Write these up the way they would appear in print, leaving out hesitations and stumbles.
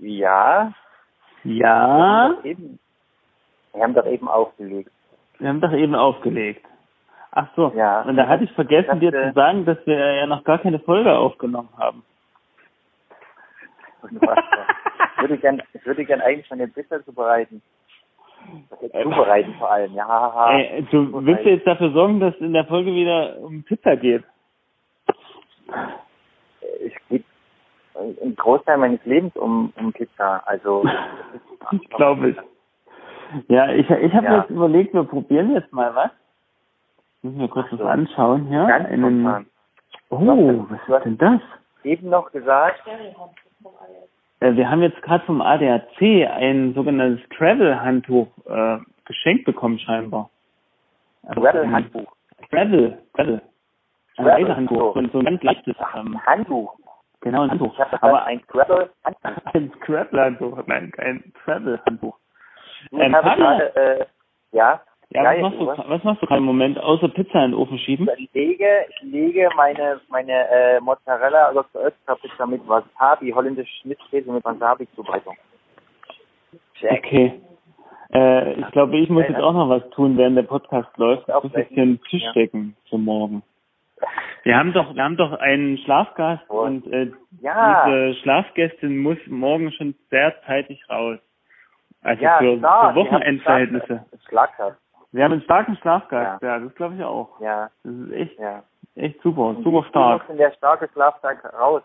Ja. Ja? Wir haben doch eben aufgelegt. Wir haben doch eben aufgelegt. Ach so, Ja. und da hatte ich vergessen, dir zu sagen, dass wir ja noch gar keine Folge aufgenommen haben. Ich würde gern eigentlich meine Pizza zubereiten. Zubereiten vor allem, ja. Du willst jetzt dafür sorgen, dass in der Folge wieder um Pizza geht? Es geht ein Großteil meines Lebens um Pizza, also... Glaube ich. Ja, ich habe jetzt überlegt, wir probieren jetzt mal was. Müssen wir kurz was anschauen hier. Ganz spontan. Oh, was ist denn das? Eben noch gesagt... Wir haben jetzt gerade vom ADAC ein sogenanntes Travel-Handtuch geschenkt bekommen scheinbar. Travel-Handtuch? Travel. Ein Reisehandtuch. So ein ganz leichtes. Handtuch? Genau, ein Handtuch. Aber ein Travel-Handtuch? Ein Travel-Handtuch, nein, kein Travel-Handtuch. Was machst du gerade im Moment, außer Pizza in den Ofen schieben? Ich lege meine Mozzarella oder extra Pizza mit Wasabi, holländische Schnittkäse mit Wasabi Zubereitung. Okay. Ich glaube, ich muss jetzt auch noch was tun, während der Podcast läuft. Ich muss jetzt hier einen Tisch decken für morgen. Wir haben doch einen Schlafgast und diese Schlafgästin muss morgen schon sehr zeitig raus. Also für Wochenendverhältnisse. Wir haben einen starken Schlafgast, ja, das glaube ich auch. Ja. Das ist echt super stark. Wie der starke Schlaftag raus?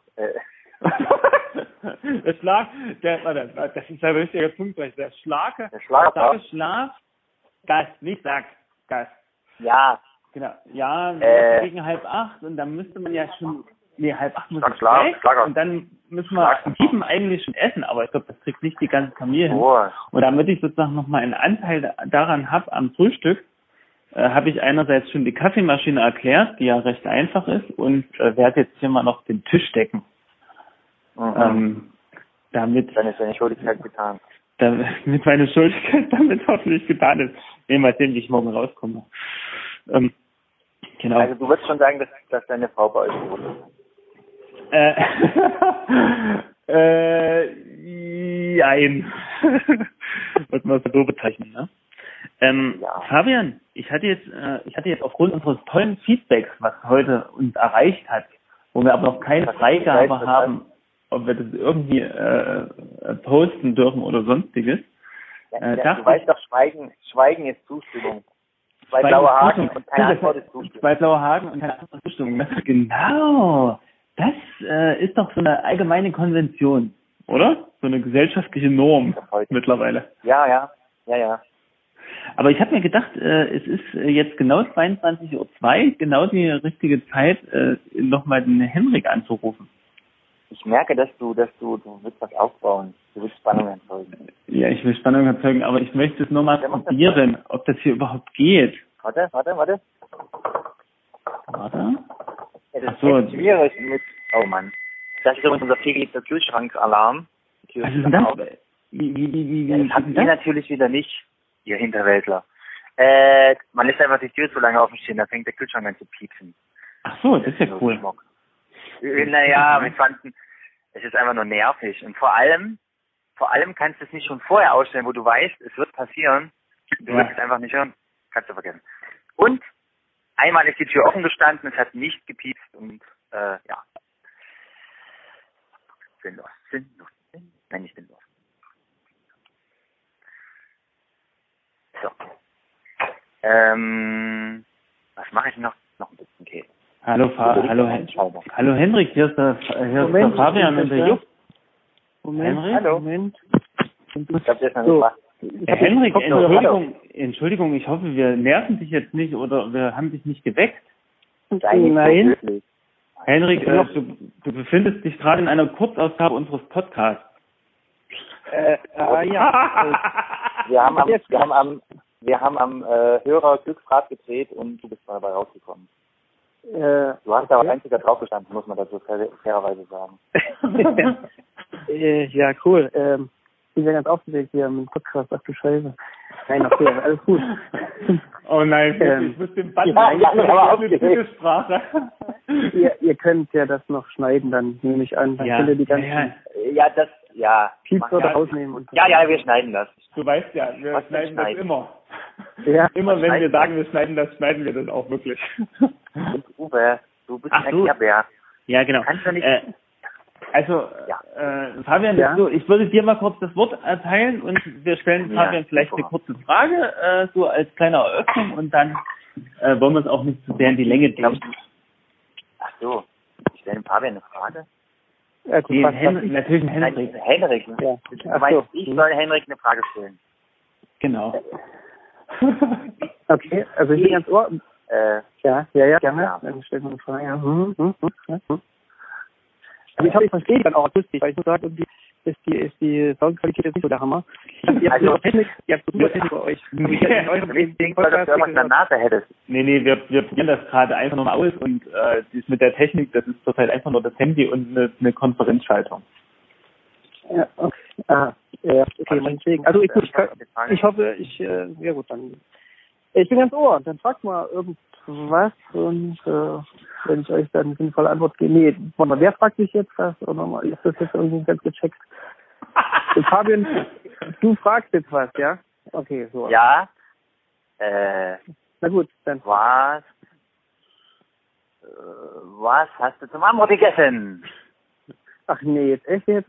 Das ist ein richtiger Punkt. Der starke Schlafgast, nicht Gast. Ja. Genau. Ja, gegen 7:30 und dann müsste man ja schon... Nee, 7:30 muss ich weg und dann müssen wir um 7 eigentlich schon essen, aber ich glaube, das kriegt nicht die ganze Familie hin. Und damit ich sozusagen nochmal einen Anteil daran habe am Frühstück, habe ich einerseits schon die Kaffeemaschine erklärt, die ja recht einfach ist, und werde jetzt hier mal noch den Tisch decken. Damit dann ist deine Schuldigkeit getan. Damit meine Schuldigkeit damit hoffentlich getan ist. Mal sehen, wie ich morgen rauskomme. Genau. Also du würdest schon sagen, dass deine Frau bei euch wohnt. Jein. Wird man so bezeichnen, ne? Fabian, ich hatte jetzt aufgrund unseres tollen Feedbacks, was heute uns erreicht hat, wo wir aber noch keine Freigabe haben, ob wir das irgendwie posten dürfen oder sonstiges. Du weißt doch, Schweigen ist Zustimmung. Zwei blaue Haken und keine Antwort ist Zustimmung. Zwei blaue Haken und keine Antwort ist Zustimmung. Genau. Das ist doch so eine allgemeine Konvention, oder? So eine gesellschaftliche Norm mittlerweile. Ja. Aber ich habe mir gedacht, es ist jetzt genau 22:02 Uhr, genau die richtige Zeit, nochmal den Henrik anzurufen. Ich merke, dass du willst was aufbauen. Du willst Spannung erzeugen. Ja, ich will Spannung erzeugen, aber ich möchte es nur mal probieren, ob das hier überhaupt geht. Warte. Warte? Ja, das ist schwierig mit... Oh Mann. Das ist übrigens unser vielgeliebter Kühlschrank-Alarm. Was ist denn das? Wie das habt ihr natürlich wieder nicht, ihr Hinterwäldler. Man lässt einfach die Tür zu lange offen stehen, da fängt der Kühlschrank an zu piepsen. Ach so, das ist ja cool. Naja, wir fanden, es ist einfach nur nervig. Und vor allem kannst du es nicht schon vorher ausstellen, wo du weißt, es wird passieren. Du wirst es einfach nicht hören. Kannst du vergessen. Und einmal ist die Tür offen gestanden, es hat nicht gepiepst und ja. Sinnlos. Nein, nicht sinnlos. So. Was mache ich noch? Noch ein bisschen Käse. Hallo Henrik, hier ist der Fabian in der Jupp. Moment, hallo. Moment. Ich glaube, der ist noch nicht wach. Henrik, Entschuldigung, ich hoffe, wir nerven dich jetzt nicht oder wir haben dich nicht geweckt. Nein. Henrik, du befindest dich gerade in einer Kurzausgabe unseres Podcasts. Ja. Wir haben am Hörer Glücksrad gedreht und du bist mal dabei rausgekommen. Du hast da auch einziger drauf gestanden, muss man dazu fairerweise sagen. Ja, cool. Ich bin ja ganz aufgeregt hier mit dem Podcast. Ach du Scheiße. Nein, okay, alles gut. Oh nein, ich muss den Button Sprache. Ihr könnt ja das noch schneiden, dann nehme ich an. Dann könnt ihr die ganzen... Ja, Ja. Piepsen oder rausnehmen. Und ja, wir schneiden das. Du weißt ja, wir schneiden das immer. Ja. Immer wenn wir sagen, wir schneiden wir das auch wirklich. Und Uwe, du bist ein Erklärbär. Ja, genau. Kannst du nicht... Fabian, ich würde dir mal kurz das Wort erteilen und wir stellen Fabian vielleicht eine kurze Frage, so als kleine Eröffnung und dann wollen wir es auch nicht zu sehr in die Länge ziehen. Ach so, ich stelle Fabian eine Frage. Natürlich ein Henrik. Henrik. Ja. Du meinst, ich soll Henrik eine Frage stellen. Genau. Okay, also ich bin ganz ohr. Ja, gerne. Ja. Dann stellt man eine Frage. Ja. Also ich hoffe, ich verstehe dann auch lustig, weil ich muss sagen, irgendwie ist die Soundqualität jetzt nicht so der Hammer. Ihr habt super Technik bei euch. Ich denke, weil du irgendwas in der Nase hättest. Nee, wir probieren das gerade einfach nochmal aus und das mit der Technik, das ist zurzeit einfach nur das Handy und eine Konferenzschaltung. Ja, okay. Okay, meinetwegen. Also ich hoffe, ja gut, dann. Ich bin ganz ohr, dann fragt mal irgendwas und wenn ich euch dann eine sinnvolle Antwort gebe. Nee, wer fragt mich jetzt was? Oder ist das jetzt irgendwie ganz gecheckt? Fabian, du fragst jetzt was, ja? Okay, so. Ja. Na gut, dann. Was hast du zum Abend gegessen? Ach nee, jetzt echt jetzt?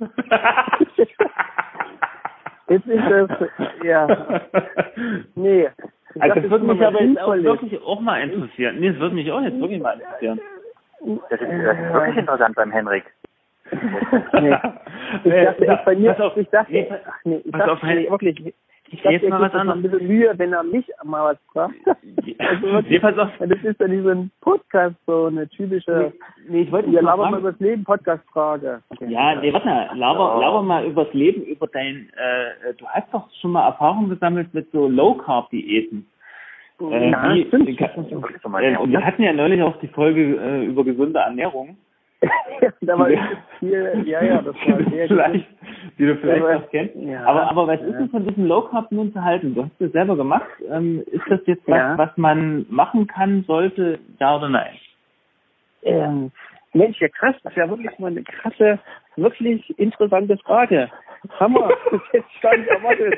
Jetzt ist das, ja. Nee. Also das würde mich aber jetzt auch wirklich auch mal interessieren. Nee, das würde mich auch jetzt wirklich mal interessieren. Das ist wirklich interessant beim Henrik. Nee. Ich dachte, wirklich. Ich dachte, er gibt mal ein bisschen Mühe, wenn er mich mal was fragt. Also wirklich, das ist ja nicht so ein Podcast, so eine typische, ich wollte ja, laber mal übers Leben, Podcast-Frage. Okay. Ja, nee, warte mal, laber mal übers Leben, über du hast doch schon mal Erfahrung gesammelt mit so Low-Carb-Diäten. Ja, stimmt. Wir hatten ja neulich auch die Folge über gesunde Ernährung. Da war viel, das war sehr die du vielleicht noch kennst. Ja, aber was ist denn von diesem Low Carb nun zu halten? Du hast es selber gemacht. Ist das jetzt was man machen kann, sollte, ja oder nein? Mensch, ja krass, das ist ja wirklich mal eine krasse, wirklich interessante Frage. Hammer, das hätte ich gar nicht erwartet.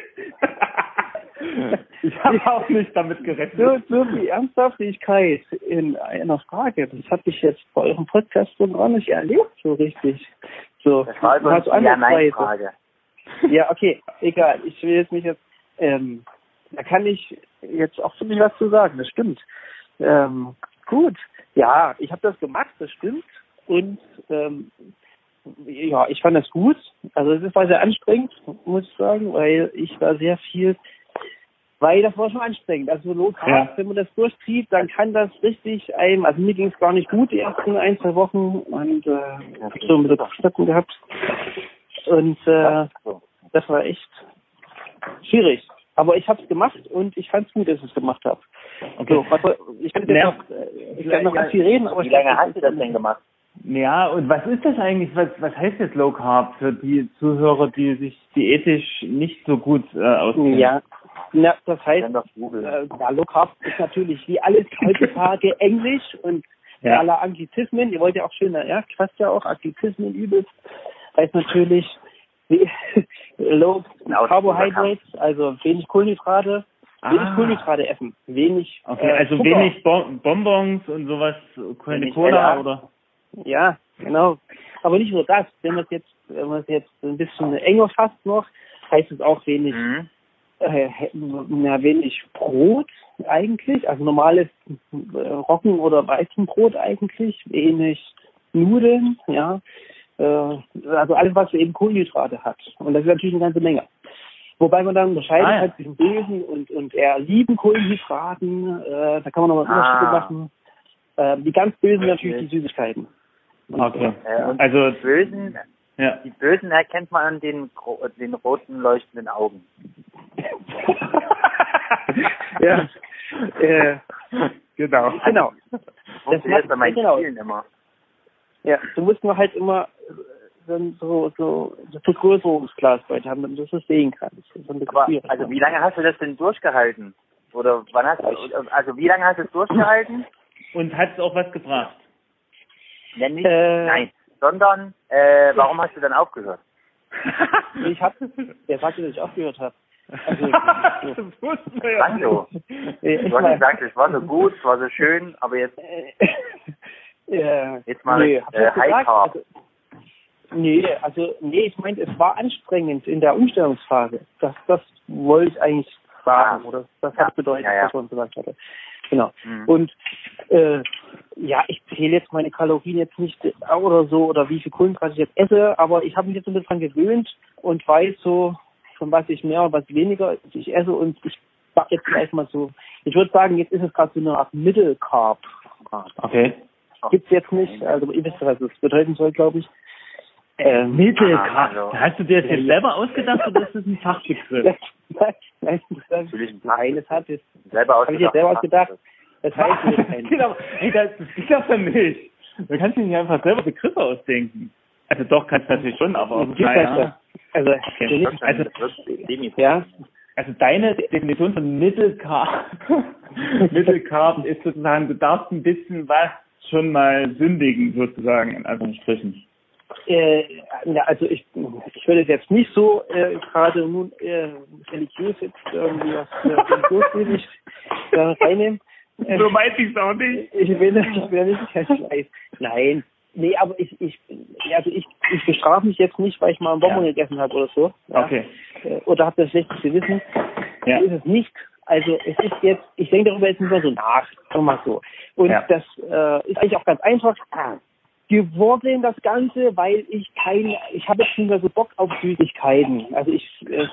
Ich habe auch nicht damit gerechnet. So die Ernsthaftigkeit in einer Frage, das habe ich jetzt bei eurem Podcast so gar nicht erlebt, so richtig. So, das war also eine Ja-Nein-Frage. Ja, okay, egal. Ich will jetzt nicht da kann ich jetzt auch ziemlich was zu sagen, das stimmt. Gut, ja, ich habe das gemacht, das stimmt. Und ja, ich fand das gut. Also es war sehr anstrengend, muss ich sagen, weil das war schon anstrengend. Also Low Carb, wenn man das durchzieht, dann kann das richtig also mir ging es gar nicht gut die ersten 1-2 Wochen und hab so ein bisschen Kopfschmerzen gehabt. Und das war echt schwierig. Aber ich habe es gemacht und ich fand es gut, dass ich es gemacht habe. Okay. So, ich kann noch ganz viel reden, aber wie lange hast du das denn gemacht? Ja, und was ist das eigentlich? Was heißt jetzt Low Carb für die Zuhörer, die sich diätisch nicht so gut auskennen? Ja, das heißt, Low Carb ist natürlich wie alles heutzutage Englisch und alle Anglizismen. Ihr wollt ja auch schön, passt ja auch, Anglizismen übelst. Heißt natürlich Low Carbohydrates, also wenig Kohlenhydrate. Wenig Kohlenhydrate essen. Wenig. Okay, also Zucker. Wenig Bonbons und sowas, keine Cola oder? Ja, genau. Aber nicht nur das. Wenn man es jetzt ein bisschen enger fasst noch, heißt es auch wenig. Wenig Brot eigentlich, also normales Roggen- oder Weizenbrot eigentlich, wenig Nudeln, also alles, was eben Kohlenhydrate hat. Und das ist natürlich eine ganze Menge. Wobei man dann unterscheidet zwischen bösen und eher lieben Kohlenhydraten, da kann man noch mal Unterschiede machen. Die ganz bösen natürlich die Süßigkeiten. Okay. Und also die Bösen erkennt man an den roten leuchtenden Augen. Genau. Das ist bei meinen Spielen immer. Ja, du musst nur halt immer so Vergrößerungsglas bei haben, damit du es sehen kannst. Also wie lange hast du das denn durchgehalten? Oder wie lange hast du es durchgehalten? Und hat es auch was gebracht? Nein, sondern warum hast du dann aufgehört? Ich habe, der sagt, dass ich aufgehört habe. Also, das wussten wir ja. Sando. Du hast gesagt, es war so gut, es war so schön, aber jetzt jetzt mal High Carb. Nee, ich meinte, es war anstrengend in der Umstellungsphase. Das wollte ich eigentlich sagen, oder das hat bedeutet, was man gesagt hatte. Genau. Und ich zähle jetzt meine Kalorien jetzt nicht oder so, oder wie viel Kohlenhydrate ich jetzt esse, aber ich habe mich jetzt ein bisschen dran gewöhnt und weiß so, von was ich mehr und was weniger ich esse, und ich mache jetzt gleich mal so, ich würde sagen, jetzt ist es gerade so eine Art Mittelcarb. Okay. Gibt's jetzt nicht, also ihr wisst, was das bedeuten soll, glaube ich. Mittelcarb. Also. Hast du dir das jetzt selber ausgedacht oder ist das ein Fachbegriff? Nein, das habe ich selber ausgedacht. Das heißt nicht. Genau, das geht aber nicht. Du kannst dir nicht einfach selber Begriffe ausdenken. Also doch, kannst du natürlich schon, aber Also deine Definition von Mittelcarb ist sozusagen, du darfst ein bisschen was schon mal sündigen, sozusagen, in Anführungsstrichen. Also ich würde jetzt nicht so gerade nun religiös jetzt irgendwie was religiös reinnehmen. So weiß ich es auch nicht. Ich will nicht kein Scheiß. Nein. Nee, aber ich bestrafe mich jetzt nicht, weil ich mal einen Bonbon gegessen habe oder so. Ja? Okay. Oder habe das schlechtes Gewissen. Ja. So ist es nicht. Also es ist jetzt, ich denke darüber jetzt nicht mehr so nach. Sagen wir mal so. Und das ist eigentlich auch ganz einfach geworden, das Ganze, weil ich habe jetzt nicht mehr so Bock auf Süßigkeiten. Also ich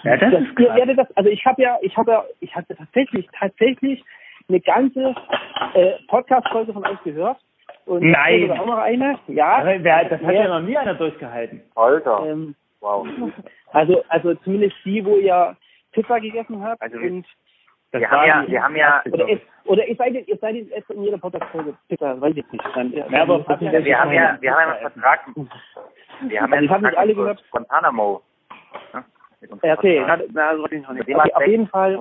hatte tatsächlich eine ganze Podcast-Folge von euch gehört. Und nein. Auch noch eine. Ja. Das hat ja noch nie einer durchgehalten. Alter. Wow. Also zumindest die, wo ihr Pizza gegessen habt. Also und wir haben ja. Oder ihr seid jetzt in jeder Podcast-Folge Pizza, weiß ich nicht. Wir haben ja einen Vertrag. Wir haben ja einen Vertrag alle gehört. Guantanamo. Okay, auf jeden Fall.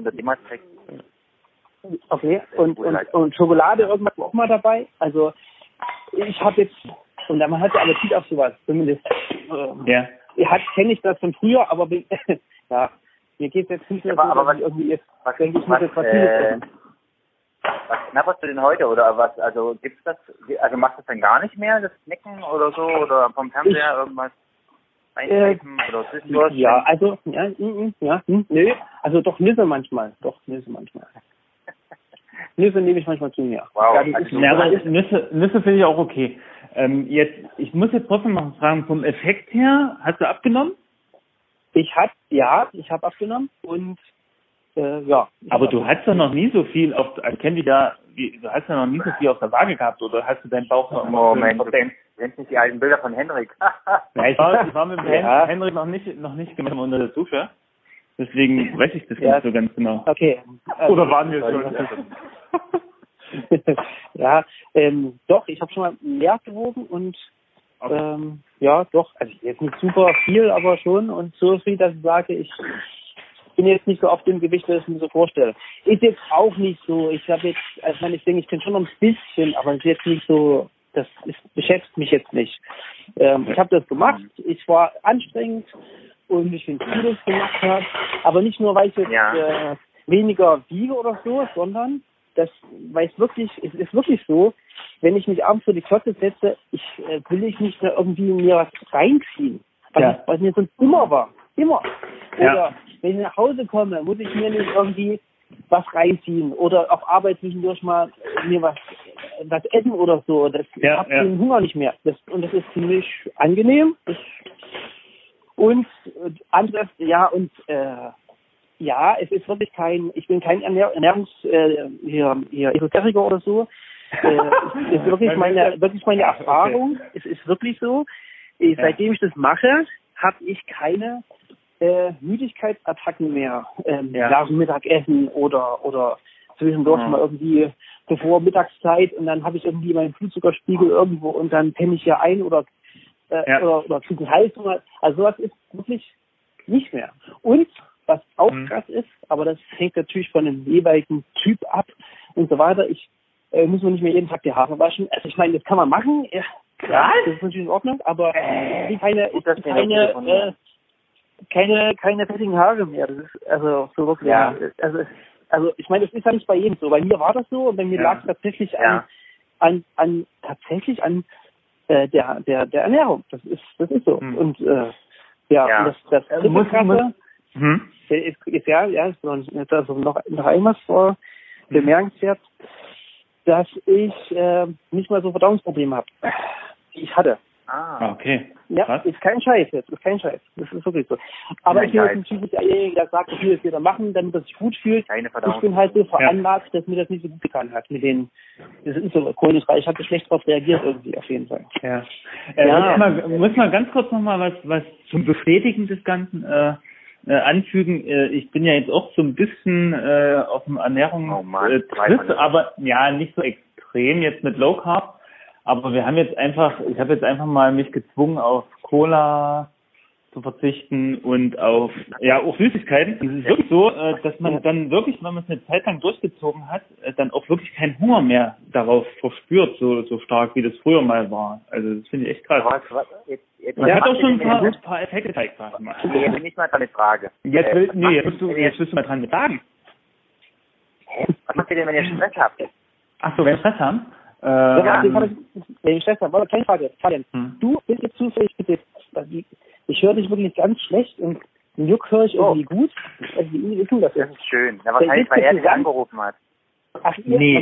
Okay, und Schokolade irgendwas auch mal dabei. Also ich habe jetzt, und man hat ja Appetit auf sowas, zumindest. Kenne ich das von früher, aber ja, mir geht es jetzt nicht mehr so, dass ich irgendwie jetzt, denke ich, muss jetzt was was knabberst du denn heute, oder was, also gibt's das, also machst du das dann gar nicht mehr, das Snacken oder so, oder vom Fernseher irgendwas einschreiben oder Süßwurst? Ja, also, nö, also doch Nüsse manchmal. Nüsse nehme ich manchmal zu mir. Wow. Aber Nüsse finde ich auch okay. Ich muss jetzt trotzdem noch fragen, vom Effekt her, hast du abgenommen? Ich habe abgenommen und Aber du hast doch noch nie so viel du hast ja noch nie so viel auf der Waage gehabt, oder hast du deinen Bauch noch Moment, du kennst nicht die alten Bilder von Henrik. Ja, ich war mit Henrik noch nicht gemeinsam unter der Dusche. Deswegen weiß ich das nicht so ganz genau. Okay. Oder waren wir schon? Doch, ich habe schon mal mehr gewogen und doch, also jetzt nicht super viel, aber schon, und so viel, dass ich sage, ich bin jetzt nicht so auf dem Gewicht, das ich mir so vorstelle. Ist jetzt auch nicht so, ich denke, ich bin schon noch ein bisschen, aber es ist jetzt nicht so, beschäftigt mich jetzt nicht. Ich habe das gemacht, es war anstrengend und ich finde cool, dass ich es gemacht habe, aber nicht nur, weil ich jetzt weniger wiege oder so, sondern weil es ist wirklich so, wenn ich mich abends vor die Glotze setze, will ich nicht mehr irgendwie mir was reinziehen, was mir sonst immer war. Immer. Oder wenn ich nach Hause komme, muss ich mir nicht irgendwie was reinziehen oder auf Arbeit zwischendurch mal mir was essen oder so. Ich habe den Hunger nicht mehr. Das ist ziemlich angenehm. Und anderes, es ist wirklich ich bin kein Esoteriker oder so. Es ist wirklich meine Erfahrung. Okay. Es ist wirklich so. Seitdem ich das mache, habe ich keine Müdigkeitsattacken mehr. Nach dem Mittagessen oder zwischendurch mal irgendwie bevor Mittagszeit, und dann habe ich irgendwie meinen Blutzuckerspiegel irgendwo und dann penne ich hier ein oder kriege einen Heißhunger. Also sowas ist wirklich nicht mehr. Und was auch krass ist, aber das hängt natürlich von dem jeweiligen Typ ab und so weiter. Ich muss mir nicht mehr jeden Tag die Haare waschen. Also ich meine, das kann man machen. Ja, das ist natürlich in Ordnung, aber keine fettigen Haare mehr. Das ist also so wirklich. Ja. Also ich meine, das ist ja nicht bei jedem so. Bei mir war das so und bei mir lag es tatsächlich an der Ernährung. Das ist so. Und und das dritte Klasse ist also noch einmal vor bemerkenswert, dass ich nicht mal so Verdauungsprobleme habe, die ich hatte. Okay. Ja, was? Ist kein Scheiß jetzt, Das ist wirklich so. Aber ich bin jetzt natürlich derjenige, der sagt, ich will es wieder machen, damit er sich gut fühlt. Ich bin halt so veranlagt, dass mir das nicht so gut getan hat. Das ist so Kohlenhydrate. Ich habe schlecht darauf reagiert irgendwie, auf jeden Fall. Muss mal ganz kurz nochmal was zum Bestätigen des Ganzen anfügen. Ich bin ja jetzt auch so ein bisschen auf dem Ernährungstrip, aber nicht so extrem jetzt mit Low Carb. Aber ich habe jetzt einfach mal mich gezwungen, auf Cola zu verzichten und auf auch Süßigkeiten. Es ist wirklich so, dass man dann wirklich, wenn man es eine Zeit lang durchgezogen hat, dann auch wirklich keinen Hunger mehr darauf verspürt, so stark wie das früher mal war. Also das finde ich echt krass. Man hat auch schon ein paar Effekte gezeigt. Jetzt bin ich mal dran mit Frage. Jetzt willst du mal dran mit sagen. Was macht ihr denn, wenn ihr Stress habt? Ach so, wenn wir Stress haben? Wenn ich Stress habe, keine Frage. Fabian, du bist jetzt zufällig bitte, ich höre dich wirklich ganz schlecht und den Juck höre ich irgendwie gut. Also, wie ist denn das? Das ist schön. Ja, wahrscheinlich, weil er dich angerufen hat. Ach,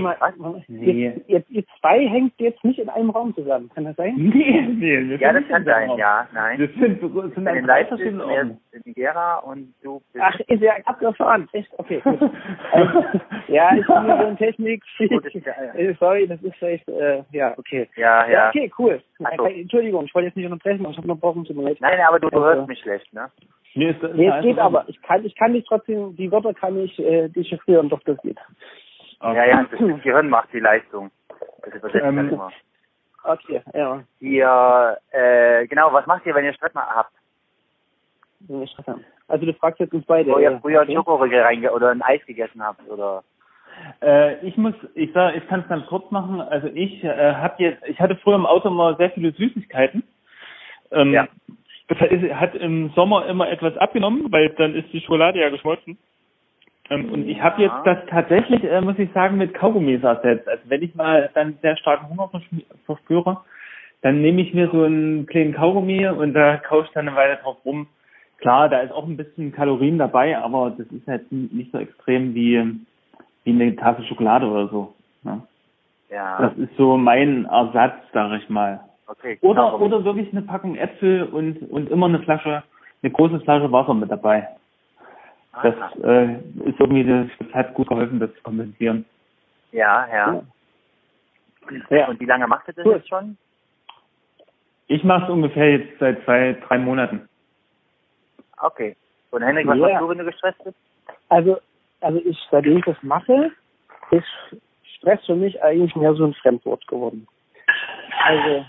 ihr zwei hängt jetzt nicht in einem Raum zusammen. Kann das sein? Nee. Das kann sein, ja. Nein. Das sind ein Leipzig, Gera und du bist... Ach, ist ja abgefahren. Echt? Okay, gut. Ich bin so ein Technik. Sorry, das ist vielleicht, okay. Ja, okay, cool. Also. Entschuldigung, ich wollte jetzt nicht unterbrechen, ich habe noch Brauchen zu mir leid. Nein, aber du hörst mich schlecht, ne? Nee, es geht aber. Ich kann nicht trotzdem, die Wörter kann ich dechiffrieren, doch das geht. Okay. Das Gehirn macht die Leistung. Das übersetzt man immer. Okay, ja. Genau, was macht ihr, wenn ihr Stress habt? Wenn wir Stress haben. Also du fragst jetzt uns beide. Wo ihr früher einen Schokoriegel oder ein Eis gegessen habt, oder? Ich kann es ganz kurz machen. Also ich hatte früher im Auto immer sehr viele Süßigkeiten. Das hat im Sommer immer etwas abgenommen, weil dann ist die Schokolade ja geschmolzen. Und ich habe jetzt das tatsächlich, muss ich sagen, mit Kaugummis ersetzt. Also wenn ich mal dann sehr starken Hunger verspüre, dann nehme ich mir so einen kleinen Kaugummi und da kaue ich dann eine Weile drauf rum. Klar, da ist auch ein bisschen Kalorien dabei, aber das ist halt nicht so extrem wie eine Tafel Schokolade oder so. Ne? Ja. Das ist so mein Ersatz, sage ich mal. Okay. Oder wirklich eine Packung Äpfel und immer eine große Flasche Wasser mit dabei. Das ist irgendwie, das hat gut geholfen, das zu kompensieren. Ja. Und wie lange macht ihr das jetzt schon? Ich mache es ungefähr jetzt seit 2-3 Monaten. Okay. Und Henrik, was machst du, wenn du gestresst bist? Also seitdem ich das mache, ist Stress für mich eigentlich mehr so ein Fremdwort geworden. Also,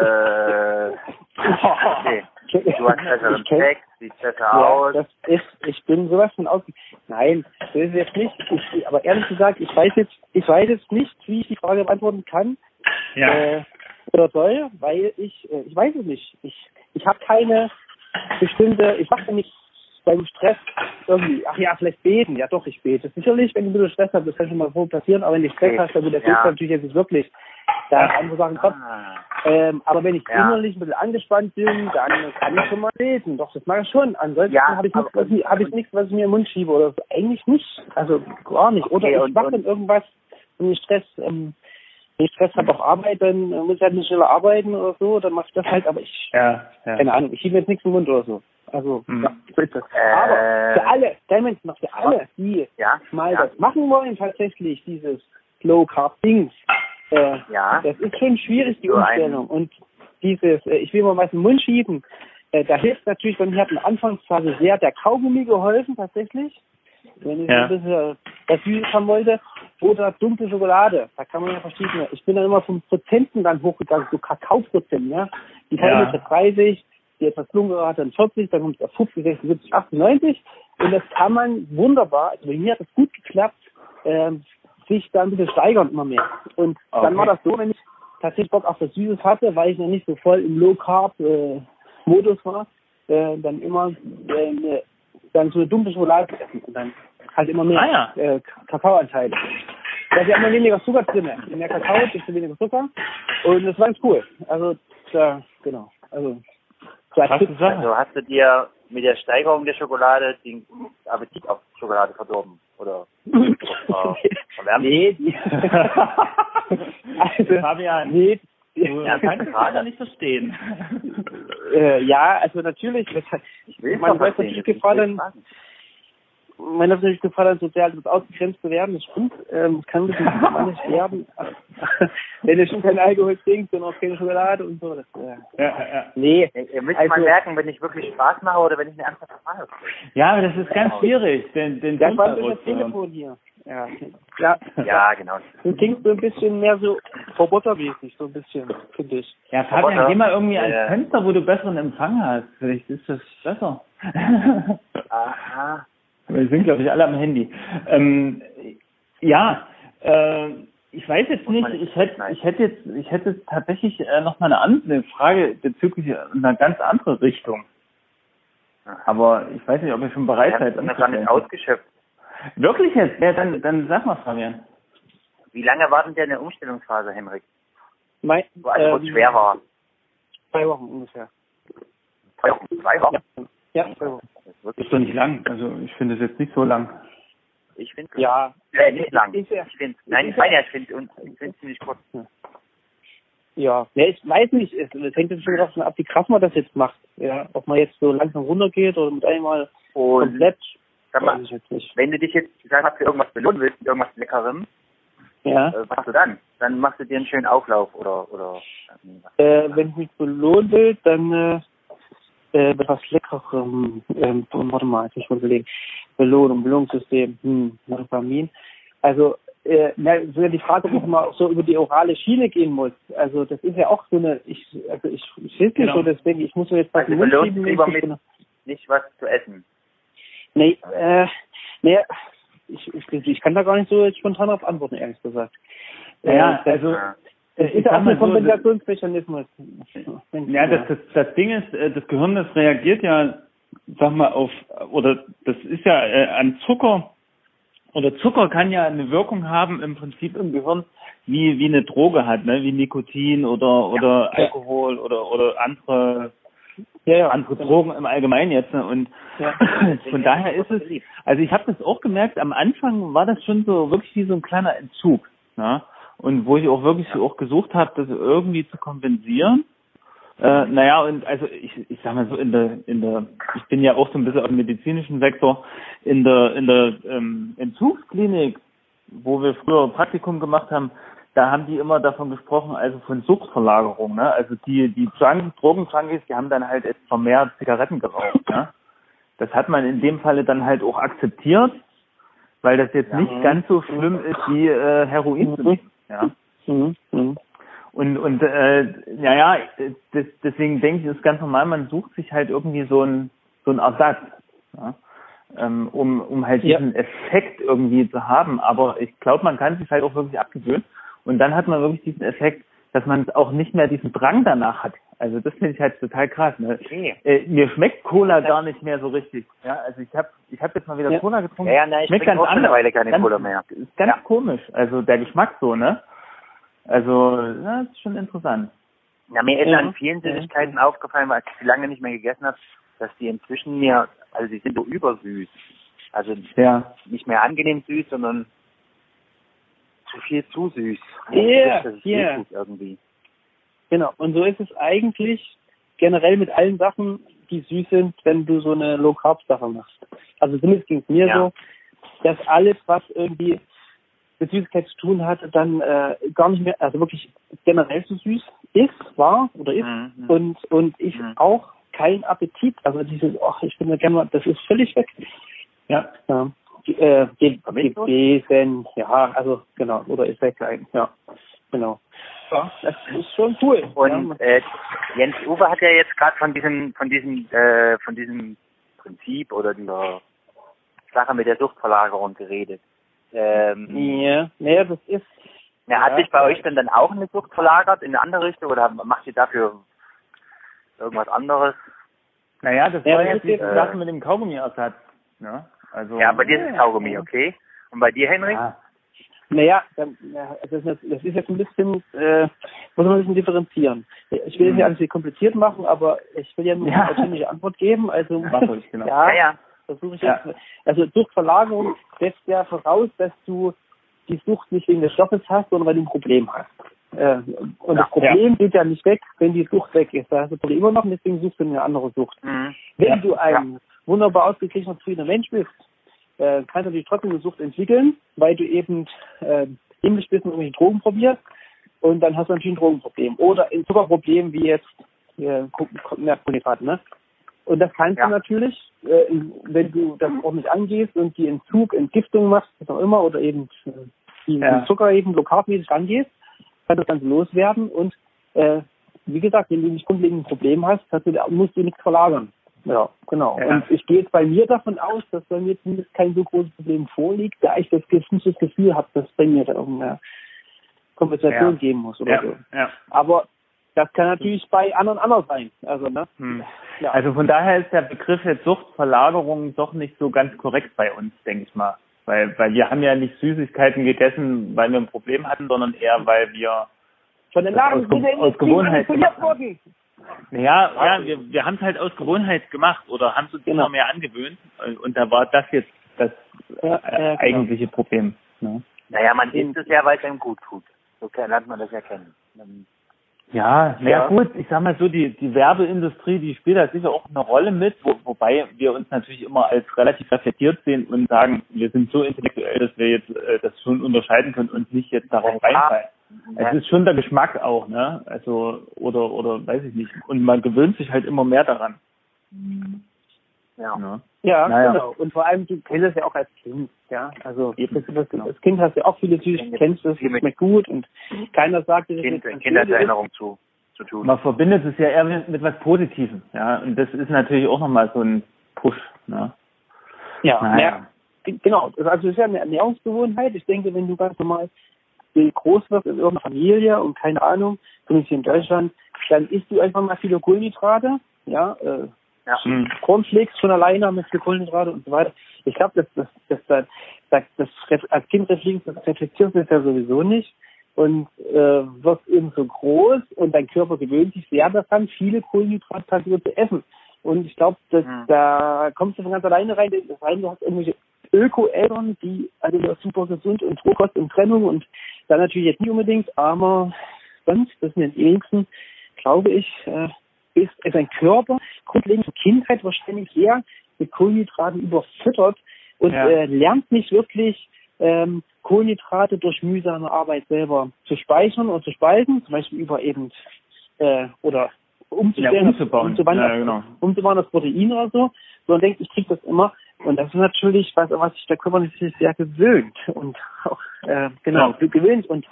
okay. Du hast besseren Sex, sieht besser aus. Ich bin sowas von Nein, das ist jetzt nicht. Aber ehrlich gesagt, ich weiß jetzt nicht, wie ich die Frage beantworten kann. Oder soll, weil ich weiß es nicht. Ich habe keine bestimmte, ich mache nicht beim Stress irgendwie, vielleicht beten. Ja doch, ich bete. Sicherlich, wenn du ein bisschen Stress hast, das kann schon mal so passieren, aber wenn du Stress hast, dann wird das natürlich jetzt wirklich. Da andere Sachen kommen. Aber wenn ich innerlich ein bisschen angespannt bin, dann kann ich schon mal lesen. Doch, das mache ich schon. Ansonsten habe ich nichts, was ich mir im Mund schiebe oder so. Eigentlich nicht. Also gar nicht. Oder ich mache dann irgendwas, wenn ich Stress habe auf Arbeit, dann muss ich halt nicht schneller arbeiten oder so, dann mache ich das halt, aber keine Ahnung, ich schiebe jetzt nichts im Mund oder so. Also, bitte. Aber für alle, die mal das machen wollen, tatsächlich dieses Low Carb Dings, das ist schon schwierig, die Umstellung. Und dieses, ich will mal was im Mund schieben, da hilft natürlich, bei mir hat in der Anfangsphase sehr der Kaugummi geholfen, tatsächlich. Wenn ich ein bisschen das Süßes haben wollte. Oder dunkle Schokolade. Da kann man ja verschiedene. Ich bin dann immer vom Prozenten dann hochgegangen, so Kakaoprozent, ja. Die Teile mit 30, die etwas dunklere hat dann 40, dann kommt es auf 50, 60, 70, 80, 90. Und das kann man wunderbar, also bei mir hat das gut geklappt, sich da ein bisschen steigern immer mehr. Und dann war das so, wenn ich tatsächlich Bock auf das Süßes hatte, weil ich noch nicht so voll im Low-Carb-Modus war, dann immer dann so eine dunkle Schokolade essen und dann halt immer mehr Kakaoanteile. Da ist ja immer weniger Zucker drin. Je mehr Kakao, desto weniger Zucker. Und das war ganz cool. Also, genau. Also hast du dir mit der Steigerung der Schokolade den Appetit auf Schokolade verdorben? Oder verwärmt? Nee, also, Fabian, nee. Ja, kannst du gerade nicht verstehen. Ja, also natürlich. Man weiß natürlich gefordert, sozial ausgegrenzt zu werden. Das stimmt. Das kann ein bisschen problematisch werden. Wenn du schon keinen Alkohol trinkst und auch keine Schokolade und so. Das, Nee. Ihr müsst mal merken, wenn ich wirklich Spaß mache oder wenn ich eine ernsthafte Frage habe. Ja, aber das ist ganz schwierig. Das war das Telefon hier. Ja, genau. Du klingst so ein bisschen mehr so robotermäßig, so ein bisschen, finde ich. Ja, Fabian, geh mal irgendwie ans Fenster, wo du besseren Empfang hast. Vielleicht ist das besser. Aha. Wir sind, glaube ich, alle am Handy. Ich weiß jetzt nicht, ich hätte jetzt tatsächlich noch mal eine Frage bezüglich einer ganz anderen Richtung. Aber ich weiß nicht, ob ihr schon bereit seid. Ich habe gar nicht ausgeschöpft. Wirklich jetzt? Ja, dann sag mal, Fabian. Wie lange war denn deine Umstellungsphase, Henrik? Wo es schwer war? 2 Wochen ungefähr. 2 Wochen? Ja, 2 Wochen. Das ist doch nicht lang. Also ich finde es jetzt nicht so lang. Ich finde nicht lang. Ich finde ziemlich kurz. Ja, ich weiß nicht. Es hängt jetzt schon davon ab, wie krass man das jetzt macht. Ja, ob man jetzt so langsam runtergeht oder mit einmal komplett. Weiß ich jetzt nicht. Wenn du dich jetzt für irgendwas belohnen willst, mit irgendwas Leckerem, was machst du dann? Dann machst du dir einen schönen Auflauf oder wenn ich mich belohnen will, dann mit was Leckerem. Warte mal, ich muss überlegen. Belohnungssystem, Dopamin. Also so ja die Frage, ob man mal so über die orale Schiene gehen muss. Also das ist ja auch so eine, ich weiß nicht so, deswegen, ich muss mir jetzt was in den Mund schieben. Nicht was zu essen. Nee, ich kann da gar nicht so spontan auf antworten, ehrlich gesagt. Es ist ja auch ein Kompensationsmechanismus. Ja, das Ding ist, das Gehirn, das reagiert ja, das ist ja an Zucker, oder Zucker kann ja eine Wirkung haben im Prinzip im Gehirn, wie eine Droge hat, ne, wie Nikotin oder Alkohol oder andere Drogen im Allgemeinen jetzt, ne? Und von daher ist es, also ich habe das auch gemerkt, am Anfang war das schon so wirklich wie so ein kleiner Entzug, ne? Und wo ich auch wirklich auch gesucht habe, das irgendwie zu kompensieren. Und also ich sag mal so ich bin ja auch so ein bisschen aus dem medizinischen Sektor, in der Entzugsklinik, wo wir früher Praktikum gemacht haben, da haben die immer davon gesprochen, also von Suchtverlagerung, ne? Also die Drogenjunkies, die haben dann halt jetzt vermehrt Zigaretten geraucht, ne? Das hat man in dem Falle dann halt auch akzeptiert, weil das jetzt nicht ganz so schlimm ist wie Heroin zu nehmen, ja. Und deswegen denke ich, ist ganz normal, man sucht sich halt irgendwie so einen Ersatz, ja? Um halt diesen Effekt irgendwie zu haben. Aber ich glaube, man kann sich halt auch wirklich abgewöhnen. Und dann hat man wirklich diesen Effekt, dass man auch nicht mehr diesen Drang danach hat. Also das finde ich halt total krass. Ne? Mir schmeckt Cola gar nicht mehr so richtig. Ja, also ich hab jetzt mal wieder Cola getrunken. Ich schmeckt ganz anders. Mittlerweile keine Cola mehr. Ist ganz komisch. Also der Geschmack so, ne? Also das ist schon interessant. Ja, mir ist an vielen Süßigkeiten aufgefallen, weil ich sie lange nicht mehr gegessen habe, dass die inzwischen die sind so übersüß. Also nicht mehr angenehm süß, sondern zu süß. Das ist irgendwie. Genau, und so ist es eigentlich generell mit allen Sachen, die süß sind, wenn du so eine Low-Carb-Sache machst. Also zumindest ging es mir so, dass alles, was irgendwie mit Süßigkeit zu tun hat, dann gar nicht mehr, also wirklich generell so süß war. Und ich auch keinen Appetit, also dieses, ich bin da gerne mal, das ist völlig weg. Gewesen, also genau, oder ist weg eigentlich, genau. Ja, das ist schon cool. Und Jens Uwe hat ja jetzt gerade von diesem Prinzip oder dieser Sache mit der Suchtverlagerung geredet. Das ist. Hat sich bei euch dann auch eine Sucht verlagert in eine andere Richtung oder macht ihr dafür irgendwas anderes? Naja, das war jetzt die Sache mit dem Kaugummi-Ersatz. Ne? Also, ja, bei dir ist Kaugummi, okay? Und bei dir, Henrik? Ja. Naja, das ist jetzt ein bisschen, muss man ein bisschen differenzieren. Ich will jetzt nicht alles sehr kompliziert machen, aber ich will ja nur eine persönliche Antwort geben. Also, genau. ja. Versuche ich jetzt. Also Suchtverlagerung setzt ja voraus, dass du die Sucht nicht wegen des Stoffes hast, sondern weil du ein Problem hast. Und das Problem geht ja nicht weg, wenn die Sucht weg ist. Da hast du das Problem immer noch und deswegen suchst du eine andere Sucht. Mhm. Wenn du ein wunderbar ausgeglichener, zufriedener Mensch bist, kannst du natürlich trotzdem eine Sucht entwickeln, weil du eben ähnlich bist und irgendwelche Drogen probierst und dann hast du natürlich ein Drogenproblem. Oder ein Zuckerproblem wie jetzt Kohlenhydrate, ne? Und das kannst du natürlich, wenn du das ordentlich angehst und die Entgiftung machst, was auch immer, oder eben die Zucker eben low-carb-mäßig angehst, kann das Ganze loswerden. Und wie gesagt, wenn du nicht grundlegend ein Problem hast, musst du nichts verlagern. Ja, genau. Ja. Und ich gehe jetzt bei mir davon aus, dass bei mir zumindest kein so großes Problem vorliegt, da ich das Gefühl habe, dass bei mir da irgendeine Kompensation geben muss oder so. Ja. Aber das kann natürlich bei anderen anders sein. Also, ne? Ja. Also von daher ist der Begriff jetzt Suchtverlagerung doch nicht so ganz korrekt bei uns, denke ich mal. Weil wir haben ja nicht Süßigkeiten gegessen, weil wir ein Problem hatten, sondern eher, weil wir von den aus Gewohnheit gemacht haben. Ja, wir haben es halt aus Gewohnheit gemacht oder haben es uns immer mehr angewöhnt. Und da war das jetzt das eigentliche Problem. Ne? Naja, man isst es ja, weil es einem gut tut. So lernt man das ja kennen. Ja, gut, ich sag mal so, die Werbeindustrie, die spielt da sicher auch eine Rolle mit, wobei wir uns natürlich immer als relativ reflektiert sehen und sagen, wir sind so intellektuell, dass wir jetzt das schon unterscheiden können und nicht jetzt darauf reinfallen. Es ist schon der Geschmack auch, ne? Also, oder weiß ich nicht. Und man gewöhnt sich halt immer mehr daran. Ja, genau. Und vor allem, du kennst das ja auch als Kind, ja. Also, als Kind hast du ja auch viele Süßigkeiten, kennst das schmeckt gut und keiner sagt dir, das ist Kindheitserinnerung zu tun. Man verbindet es ja eher mit was Positivem, ja. Und das ist natürlich auch nochmal so ein Push, ne? Ja, genau. Also, das ist ja eine Ernährungsgewohnheit. Ich denke, wenn du ganz normal groß wirst in irgendeiner Familie und keine Ahnung, zumindest hier in Deutschland, dann isst du einfach mal viele Kohlenhydrate, Cornflakes schon alleine mit viel Kohlenhydrate und so weiter. Ich glaube, das als Kind reflektierst du das ja sowieso nicht und wirst eben so groß und dein Körper gewöhnt sich sehr daran, viele Kohlenhydrate zu essen. Und ich glaube, da kommst du von ganz alleine rein, du hast irgendwelche Öko-Eltern, die also super gesund und Rohkost und Trennung und dann natürlich jetzt nicht unbedingt, aber sonst, das sind die wenigsten, glaube ich, ist ein Körper grundlegend zur Kindheit wahrscheinlich sehr mit Kohlenhydraten überfüttert und lernt nicht wirklich Kohlenhydrate durch mühsame Arbeit selber zu speichern und zu spalten, zum Beispiel über eben oder umzubauen das Protein oder so, sondern denkt, ich kriege das immer. Und das ist natürlich was sich der Körper natürlich sehr gewöhnt und auch gewöhnt und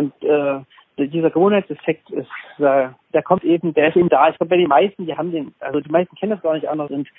dieser Gewohnheitseffekt ist, der ist eben da. Ich glaube, bei den meisten, die meisten kennen das gar nicht anders und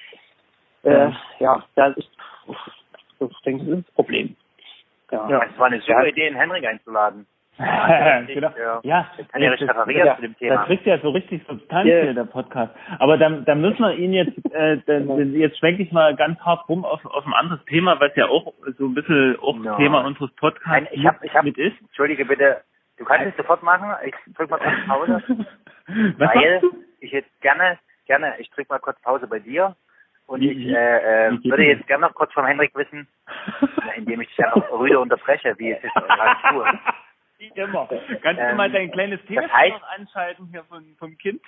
da ist, ich denke, das ist das Problem. Ja. Es war eine super Idee, den Henrik einzuladen. Genau. Kann ja referieren zu dem Thema. Das kriegt ja so richtig Substanz hier, der Podcast. Aber dann müssen wir ihn jetzt, jetzt schwenke ich mal ganz hart rum auf ein anderes Thema, was ja auch so ein bisschen das Thema unseres Podcasts mit ist. Entschuldige bitte, du kannst es sofort machen. Ich drück mal kurz Pause. Weil ich jetzt gerne, ich drück mal kurz Pause bei dir. Und ich würde jetzt gerne noch kurz vom Henrik wissen, indem ich dich ja noch rüde unterbreche, wie es ist gerade tue. Immer. Kannst du mal dein kleines Thema noch anschalten hier vom Kind?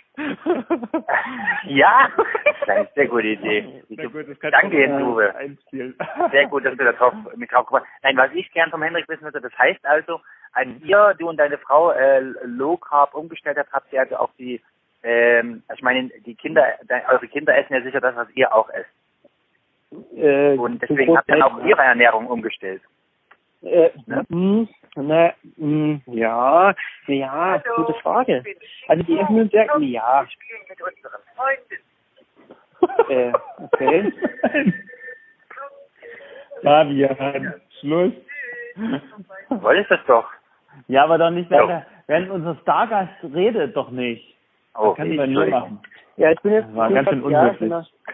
Ja, das ist eine sehr gute Idee. Danke, Jens Uwe. Sehr gut, dass du mit drauf gemacht hast. Nein, was ich gern vom Henrik wissen würde, das heißt also, als du und deine Frau Low Carb umgestellt habt ihr also auch die, ich meine, eure Kinder essen ja sicher das, was ihr auch esst. Und deswegen habt ihr auch ihre Ernährung umgestellt. Gute Frage. Also die essen sehr, Wir spielen mit unseren Freunden. Okay. Fabian, Schluss. Wolltest das doch. Ja, aber doch nicht, während unser Stargast redet, doch nicht. Oh, das können wir nur machen. Ja, ich bin jetzt... War ganz schön unhöflich.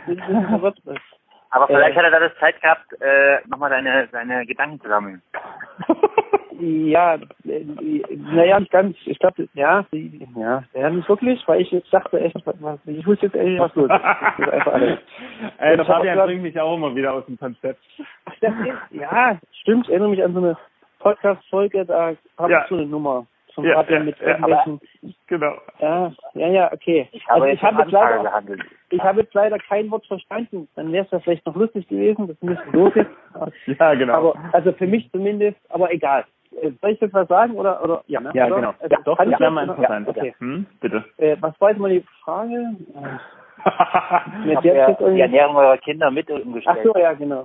Aber vielleicht hat er da das Zeit gehabt, nochmal seine Gedanken zu sammeln. Ja, naja, nicht ganz. Ich glaube, ja, nicht wirklich, weil ich jetzt dachte, echt, ich wusste jetzt echt was los. Das ist einfach alles. Der Fabian bringt mich auch immer wieder aus dem Konzept. Ach, das ist, ja, stimmt. Ich erinnere mich an so eine Podcast-Folge, da habe ich so eine Nummer vom Fabian mit irgendwelchen. Genau. Ja, okay. Ich habe jetzt leider kein Wort verstanden. Dann wäre es ja vielleicht noch lustig gewesen. Das müsste los jetzt. Ja, genau. Aber, also für mich zumindest, aber egal. Soll ich jetzt was sagen oder? Ja, ne? Ja, oder? genau. Also, doch, das wäre mal interessant. Ja, okay. Bitte. Was war jetzt mal die Frage? Die Ernährung eurer Kinder mit umgestellt. Ach so, ja, genau.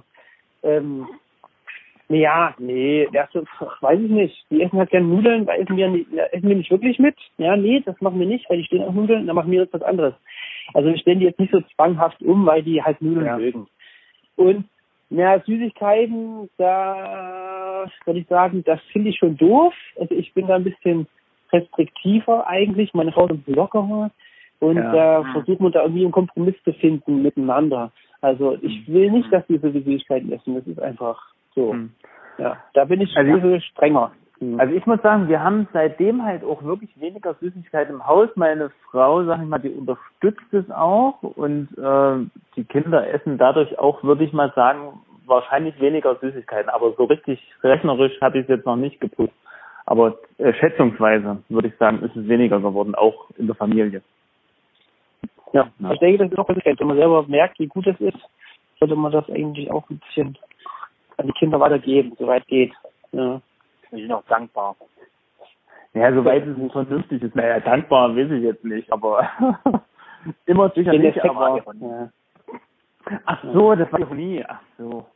Weiß ich nicht. Die essen halt gerne Nudeln, da essen wir nicht wirklich mit. Ja, nee, das machen wir nicht, weil die stehen auf Nudeln, dann machen wir jetzt was anderes. Also wir stellen die jetzt nicht so zwanghaft um, weil die halt Nudeln mögen. Und Süßigkeiten, da würde ich sagen, das finde ich schon doof. Also ich bin da ein bisschen restriktiver eigentlich. Meine Frau ist ein bisschen lockerer. Und versuchen wir da irgendwie einen Kompromiss zu finden miteinander. Also ich will nicht, dass die so die Süßigkeiten essen. Das ist einfach so. Ja, da bin ich ein bisschen strenger. Also ich muss sagen, wir haben seitdem halt auch wirklich weniger Süßigkeiten im Haus. Meine Frau, sag ich mal, die unterstützt es auch und die Kinder essen dadurch auch, würde ich mal sagen, wahrscheinlich weniger Süßigkeiten. Aber so richtig rechnerisch habe ich es jetzt noch nicht geprüft. Aber schätzungsweise, würde ich sagen, ist es weniger geworden, auch in der Familie. Ja, ich denke, das ist auch konsequent. Wenn man selber merkt, wie gut es ist, sollte man das eigentlich auch ein bisschen an die Kinder weitergeben, soweit geht. Ja. Wir sind auch dankbar. Ja, soweit es vernünftig ist. Naja, dankbar weiß ich jetzt nicht, aber immer sicher nicht. Aber, Ach so, das war Ironie. Ach so.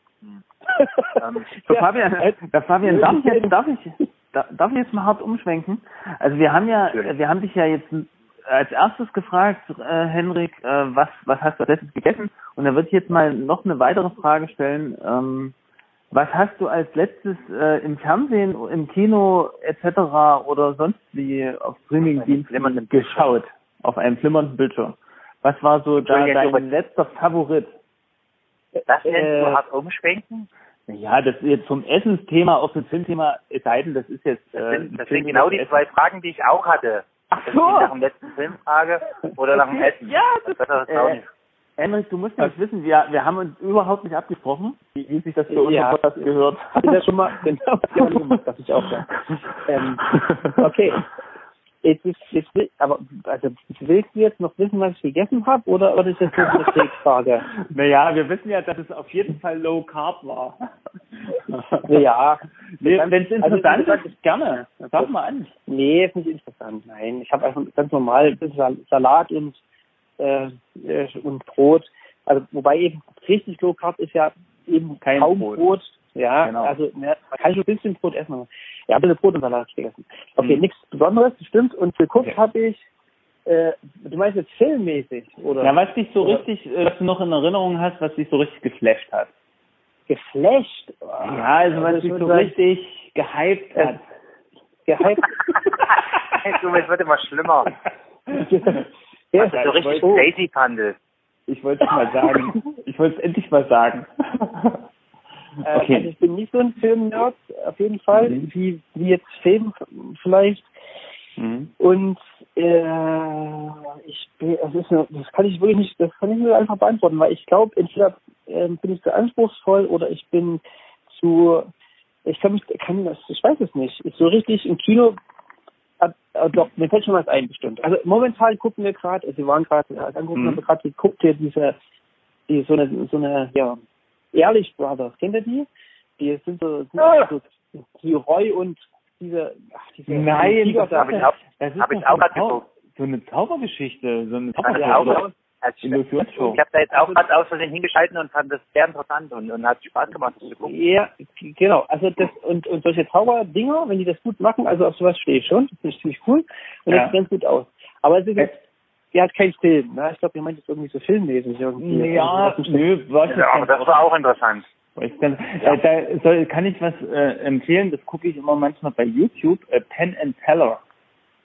Fabian, darf ich jetzt mal hart umschwenken? Also wir haben dich ja jetzt als erstes gefragt, Henrik, was hast du als letztes gegessen? Und da würde ich jetzt mal noch eine weitere Frage stellen. Was hast du als letztes im Fernsehen, im Kino etc. oder sonst wie auf Streamingdiensten geschaut? Auf einem flimmernden Bildschirm. Was war so dein letzter Favorit? Das nennst du hart umschwenken? Ja, das ist jetzt vom Essensthema auf das Filmthema, es sei denn, das ist jetzt... das sind genau die zwei Fragen, die ich auch hatte. Ach so. Nach dem letzten Filmfrage oder nach dem Essen. Ja, das auch nicht. Henrik, du musst ja nicht wissen, wir haben uns überhaupt nicht abgesprochen, wie sich das für unseren Podcast gehört. Hast du das schon mal gemacht, das ich auch sagen. Okay. Aber willst du jetzt noch wissen, was ich gegessen habe, oder ist das jetzt eine Steakfrage? Naja, wir wissen ja, dass es auf jeden Fall Low Carb war. Ja. Wenn es interessant ist, gerne. Sag mal an. Nee, ist nicht interessant. Nein, ich habe einfach ganz normal Salat und Brot. Also wobei eben richtig Low Carb ist ja eben kein kaum Brot. Ja, genau. Also man kann schon ein bisschen Brot essen. Aber ja, ein bisschen Brot und Salat gegessen. Okay, nichts Besonderes, stimmt. Und geguckt habe ich, du meinst jetzt filmmäßig, oder? Ja, was dich so richtig, was du noch in Erinnerung hast, was dich so richtig geflasht hat. Geflasht? Oh, ja, also was dich so richtig gehypt hat. Gehypt? Du, es wird immer schlimmer. Ja, was so richtig crazy fandest. Ich wollte es mal sagen. Ich wollte es endlich mal sagen. Okay. Also ich bin nicht so ein Film-Nerd, auf jeden Fall, wie jetzt Film vielleicht. Und das kann ich nur einfach beantworten, weil ich glaube, entweder bin ich zu anspruchsvoll oder ich bin zu, ich weiß es nicht. Ist so richtig im Kino, doch, mir fällt schon was ein, bestimmt. Also momentan gucken wir gerade, wir waren gerade, geguckt hier so eine Ehrlich Brothers, kennt ihr die? Die sind so die Roy und diese Nein, das habe ich auch gerade geguckt. So eine Zaubergeschichte, so eine Zaubergeshow. Ich habe da jetzt auch gerade aus Versehen hingeschalten und fand das sehr interessant und hat Spaß gemacht zu gucken. Ja, genau. Also das und solche Zauberdinger, wenn die das gut machen, also auf sowas stehe ich schon, das finde ich ziemlich cool und das sieht ganz gut aus. Aber es ist jetzt hat kein Film, ne? Ich glaube, ihr meint jetzt irgendwie so filmmäßig irgendwie. Ja, aber das war auch interessant. Kann ich was empfehlen, das gucke ich immer manchmal bei YouTube, Penn and Teller.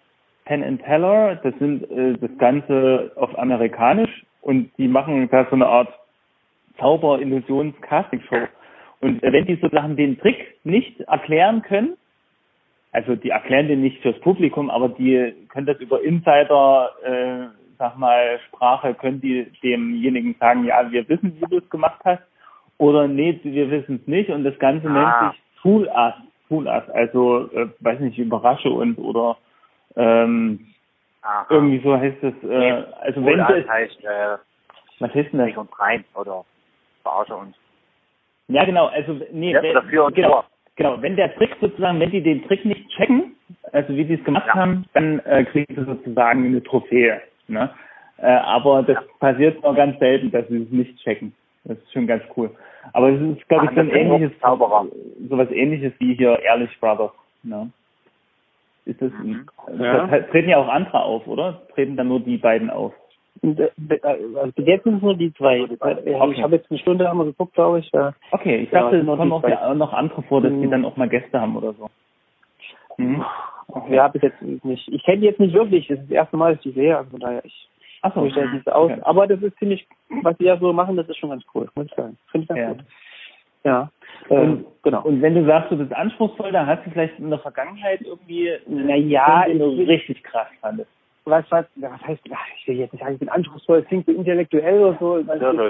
Penn and Teller, das sind das Ganze auf amerikanisch und die machen da so eine Art Zauber-Illusions-Casting-Show. Und wenn die sozusagen den Trick nicht erklären können, also die erklären den nicht fürs Publikum, aber die können das über Insider, Sprache, können die demjenigen sagen, ja, wir wissen, wie du es gemacht hast, oder nee, wir wissen es nicht, und das Ganze nennt sich Fool Us, also, weiß nicht, überrasche uns, oder irgendwie so heißt es, also Fool wenn Us heißt, was heißt denn das? Leg uns rein, oder verarsche uns. Ja, genau, also, genau, wenn der Trick sozusagen, wenn die den Trick nicht checken, also wie die es gemacht haben, dann kriegen sie sozusagen eine Trophäe, ne? Aber das passiert nur ganz selten, dass sie es nicht checken. Das ist schon ganz cool. Aber es ist, glaube ich, so ein ähnliches, sowas ähnliches wie hier Ehrlich Brothers, ne? Ist das, da treten ja auch andere auf, oder? Treten dann nur die beiden auf? Also bis jetzt sind es nur die zwei. Okay. Ich habe jetzt eine Stunde einmal geguckt, glaube ich. Okay, ich dachte, es kommen auch noch andere vor, dass die dann auch mal Gäste haben oder so. Okay. Ja, bis jetzt nicht. Ich kenne die jetzt nicht wirklich. Das ist das erste Mal, dass ich die sehe. Also von daher, ich das nicht so aus. Okay. Aber das ist ziemlich, was die ja so machen, das ist schon ganz cool, muss ich sagen. Finde ich ganz gut. Ja. Genau. Und wenn du sagst, du bist anspruchsvoll, dann hast du vielleicht in der Vergangenheit irgendwie, richtig krass fandest. Was heißt, ich will jetzt nicht sagen, ich bin anspruchsvoll, es klingt so intellektuell oder so. Du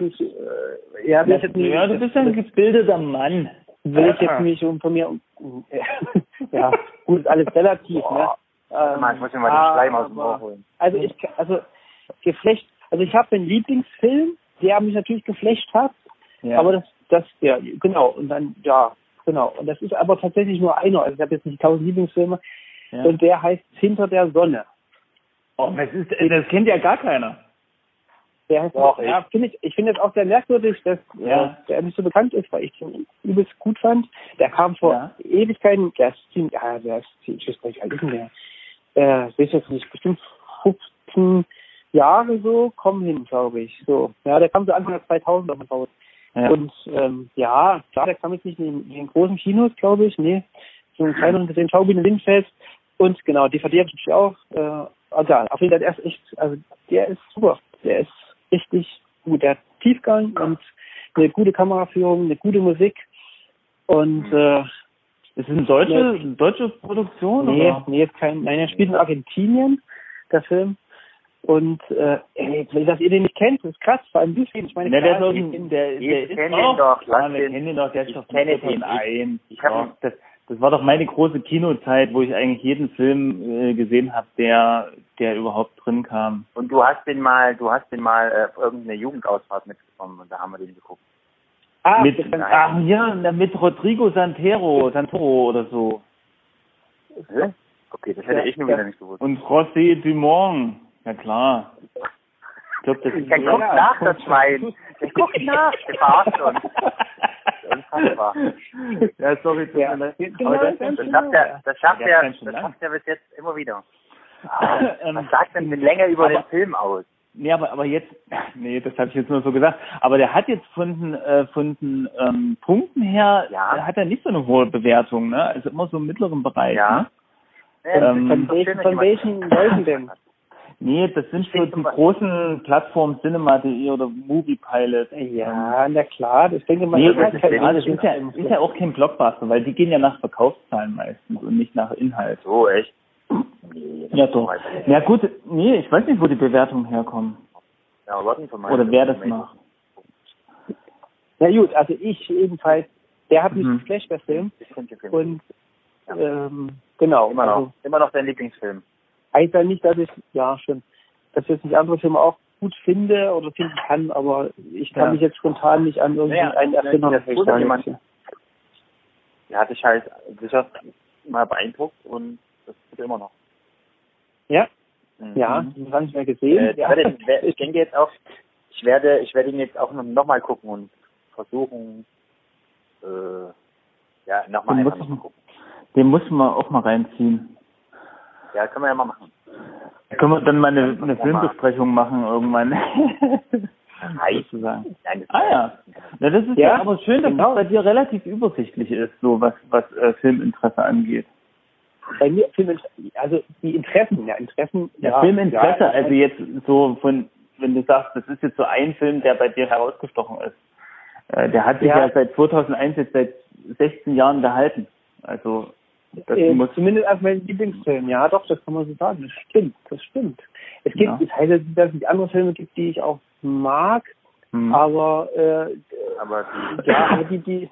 bist ein gebildeter Mann. Will ich jetzt nicht von mir, ja, gut, ist alles relativ, ne? Ich muss mir mal den Schleim aus dem Ohr holen. Ich habe einen Lieblingsfilm, der mich natürlich geflasht hat, aber genau, und dann, genau, und das ist aber tatsächlich nur einer, also ich habe jetzt nicht 1000 Lieblingsfilme, und der heißt Hinter der Sonne. Oh, das kennt ja gar keiner. Der heißt ich finde es auch sehr merkwürdig, dass der nicht so bekannt ist, weil ich den übelst gut fand. Der kam vor Ewigkeiten, der ist ziemlich alt ist denn der? Weiß jetzt nicht, bestimmt 15 Jahre so, kommen hin, glaube ich. So. Ja, der kam so Anfang der 2000er raus. Ja. Und klar, der kam jetzt nicht in den großen Kinos, glaube ich, nee. So einen kleineren gesehen, Schaubühne Windfest. Und genau, DVD habe ich auch. Egal, auf jeden Fall, der ist super. Der ist richtig gut. Der hat Tiefgang und eine gute Kameraführung, eine gute Musik. Und ist es eine deutsche Produktion? Nee, ist kein. Nein, er spielt in Argentinien, der Film. Und dass ihr den nicht kennt, ist krass, vor allem bisschen. Ich meine, der ist doch das war doch meine große Kinozeit, wo ich eigentlich jeden Film gesehen habe, der überhaupt drin kam. Und du hast den mal auf irgendeine Jugendausfahrt mitgekommen und da haben wir den geguckt. Mit Rodrigo Santoro oder so. Okay, das hätte ich nur wieder nicht gewusst. Und José Dumont, ja klar. Ich glaube, das ist guckt nach, das Schwein. Der guckt nach, der verarscht uns. Unfassbar. Ja, sorry. Das schafft er bis jetzt immer wieder. Was sagt denn mit Länger über den Film aus? Nee, aber jetzt, das habe ich jetzt nur so gesagt. Aber der hat jetzt von den Punkten her, hat er nicht so eine hohe Bewertung, ne? Also immer so im mittleren Bereich, ne? Von welchen Leuten denn? Nee, das sind so die großen Plattformen Cinema.de oder Moviepilot. Ja, na klar, das denke ich mal. Nee, das ist ja auch kein Blockbuster, weil die gehen ja nach Verkaufszahlen meistens und nicht nach Inhalt. So, echt? Ja, doch. Ja gut, ich weiß nicht, wo die Bewertungen herkommen. Ja, oder wer das macht. Na gut, also ich ebenfalls, der hat mich geflasht, der Film. Und, genau. Immer noch dein Lieblingsfilm. Heißt ja nicht, dass ich jetzt nicht andere Filme auch gut finde oder finden kann, aber ich kann mich jetzt spontan nicht an irgendeinen erinnern. Der hat dich halt sicher mal beeindruckt und das tut immer noch. Ja? Ja, das habe ich mehr gesehen. Ich denke jetzt auch, ich werde ihn jetzt auch noch mal gucken und versuchen, nochmal einfach zu gucken. Den muss man auch mal reinziehen. Ja, können wir ja mal machen. Da können wir dann mal eine Filmbesprechung machen irgendwann. Sozusagen. Ja, das ist ja aber schön, dass es bei dir relativ übersichtlich ist, so was Filminteresse angeht. bei mir also die Interessen. Filminteresse, also jetzt so von, wenn du sagst, das ist jetzt so ein Film, der bei dir herausgestochen ist. Der hat sich ja seit 2001 jetzt seit 16 Jahren gehalten. Also das muss zumindest als mein Lieblingsfilm. Ja, doch, das kann man so sagen. Das stimmt. Es gibt, das heißt, dass es andere Filme gibt, die ich auch mag, aber die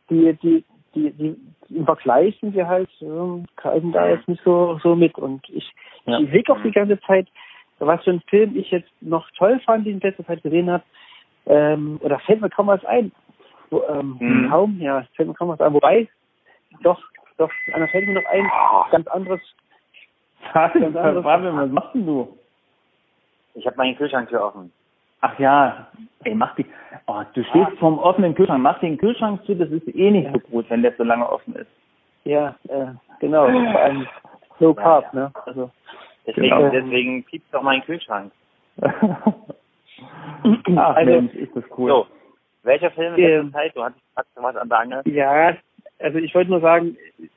im Vergleich sind wir halt greifen da jetzt nicht so mit. Und ich sehe auch die ganze Zeit, was für ein Film ich jetzt noch toll fand, den ich in letzter Zeit gesehen habe, oder fällt mir kaum was ein. Fällt mir kaum was ein. Wobei, doch, einer fällt mir noch ein, ganz anderes. Fabian, was machst denn du? Ich habe meinen Kühlschranktür offen. Ach ja, ey, mach die. Oh, du stehst vorm offenen Kühlschrank. Mach den Kühlschrank zu, das ist eh nicht so gut, wenn der so lange offen ist. Ja, genau. Vor allem Low Carb, ne? Also deswegen piepst doch mein Kühlschrank. Ach, also, Mensch, ist das cool. So, welcher Film in letzter Zeit? Du hattest was an der Angel? Ja, also ich wollte nur sagen,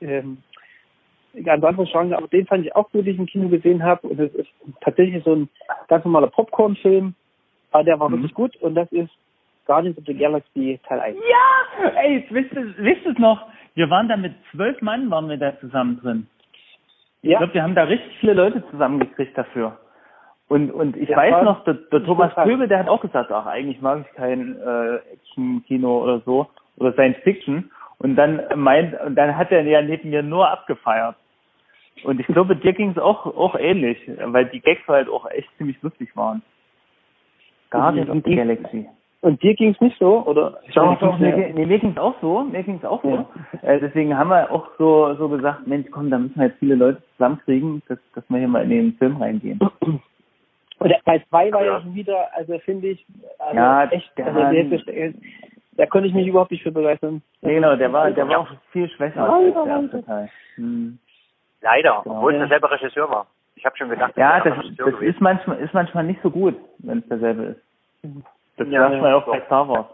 ganz andere Genre, aber den fand ich auch gut, den ich im Kino gesehen habe. Und es ist tatsächlich so ein ganz normaler Popcorn-Film, aber der war wirklich gut. Und das ist Guardians of the Galaxy Teil 1. Ja! Ey, wisst ihr noch? Wir waren da mit 12 Mann, waren wir da zusammen drin. Ich glaube, wir haben da richtig viele Leute zusammengekriegt dafür. Und ich weiß noch, der Thomas Pöbel, der hat auch gesagt, ach, eigentlich mag ich kein Action-Kino oder so, oder Science-Fiction. Und dann hat er ja neben mir nur abgefeiert. Und ich glaube, dir ging es auch ähnlich, weil die Gags halt auch echt ziemlich lustig waren. Guardians of the Galaxy. Und dir ging es nicht so, oder? Doch, mir ging es auch so. Ja. Deswegen haben wir auch so gesagt, Mensch, komm, da müssen wir jetzt viele Leute zusammenkriegen, dass wir hier mal in den Film reingehen. Und Teil 2 war ja schon wieder, also finde ich, echt, da konnte ich mich überhaupt nicht für begeistern. Nee, genau, der war auch viel schwächer als der erste Teil. Leider, obwohl es derselbe Regisseur war. Ich habe schon gedacht, das ist manchmal nicht so gut, wenn es derselbe ist. Das sagt man ja auch bei Star Wars.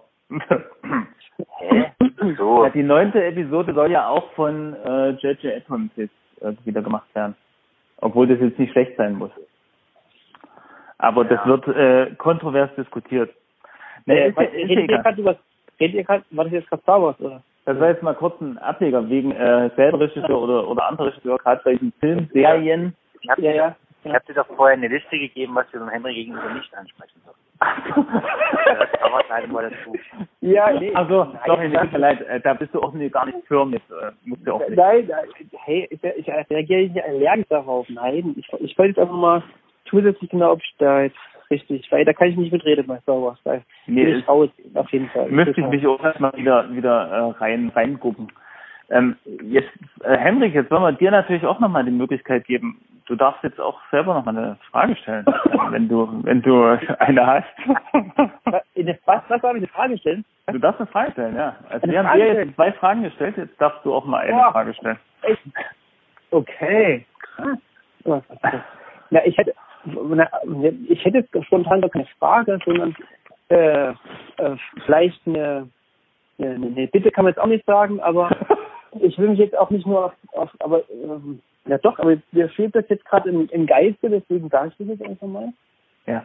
So. Ja, die 9. Episode soll ja auch von J.J. Abrams jetzt wieder gemacht werden. Obwohl das jetzt nicht schlecht sein muss. Aber das wird kontrovers diskutiert. Redet ihr gerade, war das jetzt gerade Star Wars, oder? Das war jetzt mal kurz ein Ableger wegen selber Regisseur oder anderer Regisseur, gerade bei diesen Filmserien. Ich hab dir doch vorher eine Liste gegeben, was wir dem Henry gegenüber nicht ansprechen sollen. Aber schneiden wir das gut. Ja, nee. Also, sorry, tut mir leid, da bist du auch gar nicht für mit. Musst du auch nicht. Nein, hey, ich reagiere nicht allergisch darauf. Nein, ich wollte jetzt einfach mal zusätzlich genau, ob ich da jetzt richtig, weil da kann ich nicht mitreden bei Star Wars. Nee, raus, auf jeden Fall. Müsste ich mich auch erstmal wieder reingucken. Jetzt, Henrik, jetzt wollen wir dir natürlich auch nochmal die Möglichkeit geben. Du darfst jetzt auch selber nochmal eine Frage stellen, wenn du eine hast. Was soll ich eine Frage stellen? Du darfst eine Frage stellen, ja. Also wir haben dir jetzt 2 Fragen gestellt, jetzt darfst du auch mal eine Frage stellen. Echt? Okay, krass. Na, ich hätte spontan gar keine Frage, sondern vielleicht eine Bitte kann man jetzt auch nicht sagen, aber ich will mich jetzt auch nicht nur aber mir fehlt das jetzt gerade im Geiste, deswegen sage ich das jetzt einfach mal. Ja.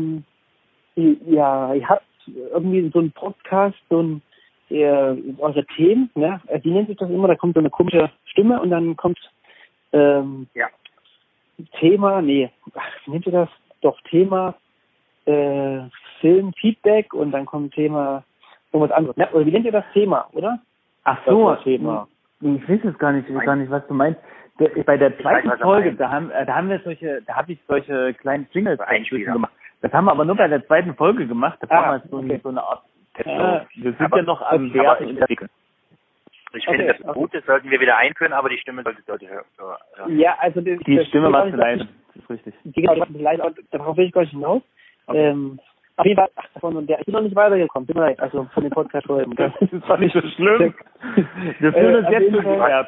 Ihr habt irgendwie so einen Podcast, eure Themen, ne? Wie nennt sich das immer? Da kommt so eine komische Stimme und dann kommt Thema, wie nennt ihr das? Doch, Thema Film, Feedback und dann kommt Thema irgendwas anderes. Ja, oder wie nennt ihr das Thema, oder? Ach so, Thema. Ich weiß jetzt gar nicht, was du meinst. Bei der zweiten Folge, da habe ich solche kleinen Jingles gemacht. Das haben wir aber nur bei der zweiten Folge gemacht. Das war mal so eine Art Testshow. Wir sind ja noch am Werten entwickeln. Ich finde, das Gute sollten wir wieder einführen, aber die Stimme sollte hören. Ja, also die Stimme war zu leise. Das ist richtig. Genau, die war zu leise, aber darauf will ich gar nicht hinaus. Okay. Auf jeden Fall, ich bin noch nicht weitergekommen, tut mir leid, also von den Podcast-Folgen. Das ist doch nicht so schlimm. Wir fühlen uns jetzt schon gehört.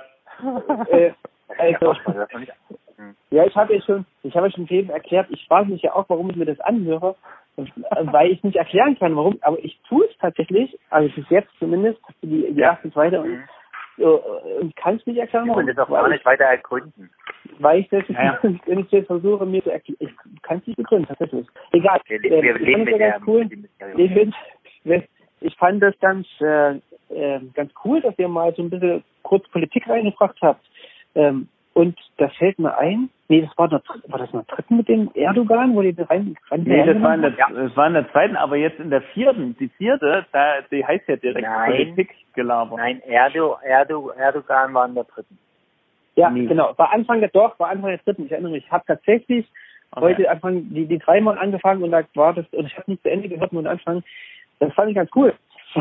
Ich habe ja schon Themen erklärt, ich frage mich ja auch, warum ich mir das anhöre, weil ich nicht erklären kann, warum, aber ich tue es tatsächlich, also bis jetzt zumindest, die erste, zweite, und Und kannst nicht erklären, warum. Und das auch gar nicht weiter ergründen. Weil ich das, wenn ich jetzt versuche, mir zu erklären, ich kann es nicht begründen, tatsächlich. Egal. Wir leben mit der cool. Ich fand das ganz cool, dass ihr mal so ein bisschen kurz Politik reingebracht habt. Und da fällt mir ein, das war das in der dritten mit dem Erdogan, wo die rein nee, das war in der zweiten, aber jetzt in der vierten. Die vierte, die heißt ja direkt Politikgelaber. Nein, Erdogan war in der dritten. Ja, genau. War Anfang der dritten. Ich erinnere mich. Ich habe tatsächlich heute Anfang die 3 Mal angefangen und da war das, und ich habe nicht zu Ende gehört, nur den Anfang. Das fand ich ganz cool.